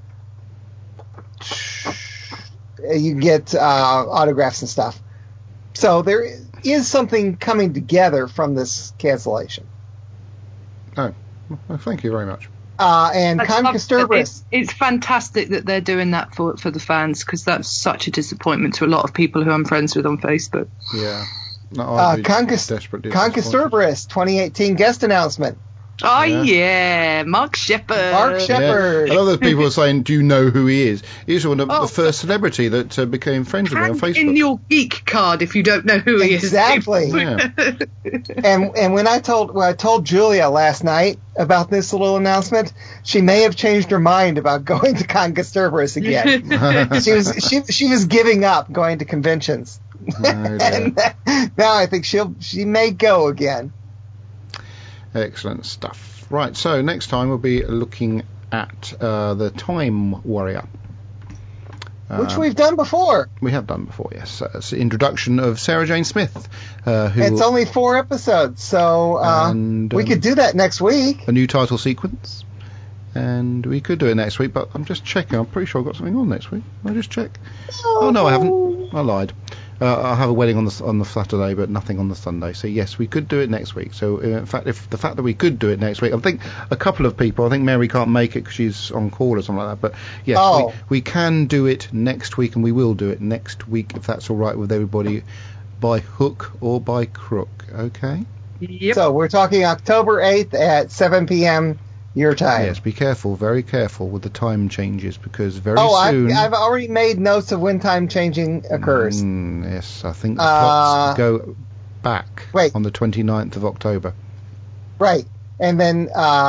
You can get autographs and stuff. So there is something coming together from this cancellation. Oh, well, thank you very much. And Concusterberus. It's fantastic that they're doing that for the fans, because that's such a disappointment to a lot of people who I'm friends with on Facebook. Yeah. No, Concusterberus 2018 guest announcement. Oh, yeah. Mark Sheppard. Yeah. A lot of people are saying, do you know who he is? He's one of the first celebrity that became friends with me on Facebook. In your geek card if you don't know who he is. Exactly. Yeah. And when I told Julia last night about this little announcement, she may have changed her mind about going to Concusterberus again. she was giving up going to conventions. And now I think she may go again. Excellent stuff. Right, so next time we'll be looking at the Time Warrior. Which we've done before. We have done before, yes. It's the introduction of Sarah Jane Smith. It's only 4 episodes, so we could do that next week. A new title sequence. And we could do it next week, but I'm just checking. I'm pretty sure I've got something on next week. I'll just check. Oh, no, I haven't. I lied. I have a wedding on the Saturday, but nothing on the Sunday. So yes, we could do it next week. So in fact, if the fact that we could do it next week, I think a couple of people. I think Mary can't make it because she's on call or something like that. But yes, we can do it next week, and we will do it next week if that's all right with everybody, by hook or by crook. Okay. Yep. So we're talking October 8th at 7 p.m. your time. Yes, be careful, very careful with the time changes, because very soon... I've already made notes of when time changing occurs. Yes, I think the clocks go back on the 29th of October. Right, and then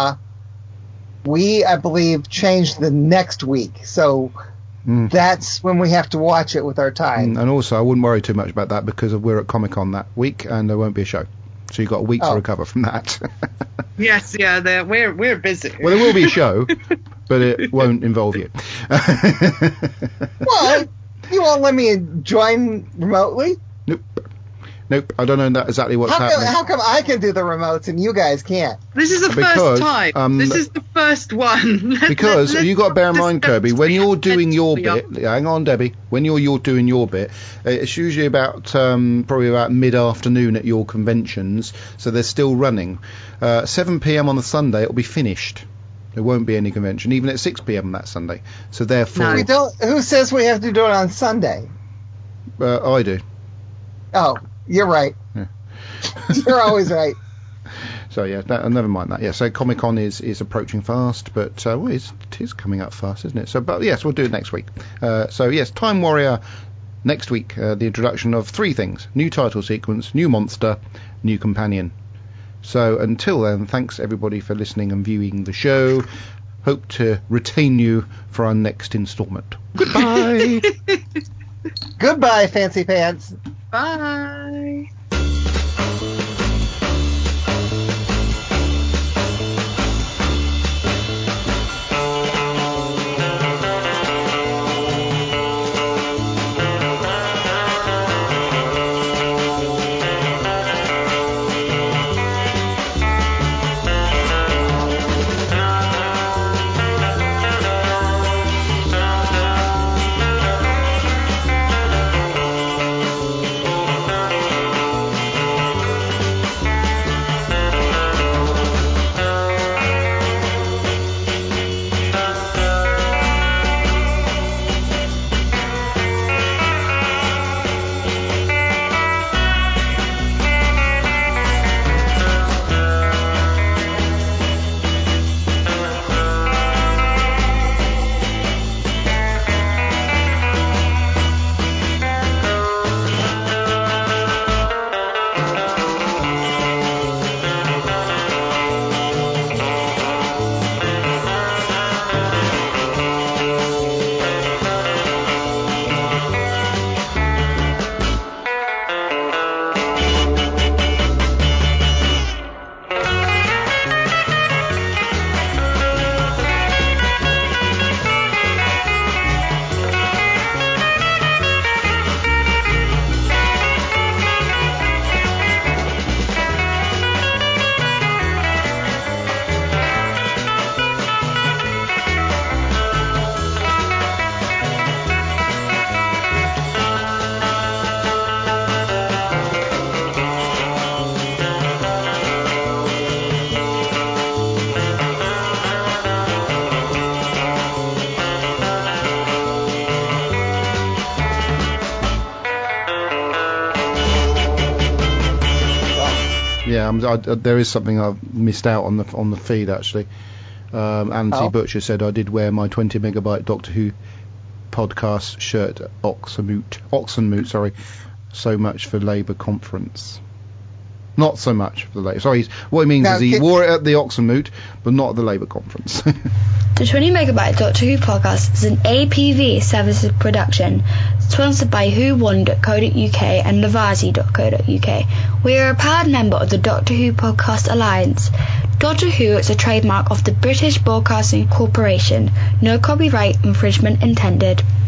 we, I believe, changed the next week, so that's when we have to watch it with our time. And also, I wouldn't worry too much about that, because we're at Comic-Con that week, and there won't be a show. So you've got a week to recover from that. Yes, yeah, we're busy. Well, there will be a show, but it won't involve you. Well, you won't let me join remotely? Nope, I don't know exactly what's happening. How come I can do the remotes and you guys can't? This is the first time. This is the first one. Because you've got to bear in mind, Kirby, when you're doing your bit, hang on, Debbie, when you're doing your bit, it's usually about probably about mid-afternoon at your conventions, so they're still running. 7 p.m. on the Sunday, it'll be finished. There won't be any convention, even at 6 p.m. that Sunday. So therefore... We don't. Who says we have to do it on Sunday? I do. Oh. You're right. Yeah. You're always right. So yeah, never mind that. Yeah, so Comic-Con is approaching fast, but it is coming up fast, isn't it? So, but yes, we'll do it next week. So yes, Time Warrior next week. The introduction of 3 things: new title sequence, new monster, new companion. So until then, thanks everybody for listening and viewing the show. Hope to retain you for our next instalment. Goodbye. Goodbye, Fancy Pants. Bye. Yeah, there is something I've missed out on the feed actually. Anthony Butcher said I did wear my 20 megabyte Doctor Who podcast shirt at Oxenmoot, sorry. So much for Labour conference. Not so much for the Labour. Sorry, what he means is he wore it at the Oxenmoot, but not at the Labour conference. The 20 megabyte Doctor Who podcast is an APV services production, sponsored by whowon.co.uk and Navazi.co.uk. We are a proud member of the Doctor Who Podcast Alliance. Doctor Who is a trademark of the British Broadcasting Corporation. No copyright infringement intended.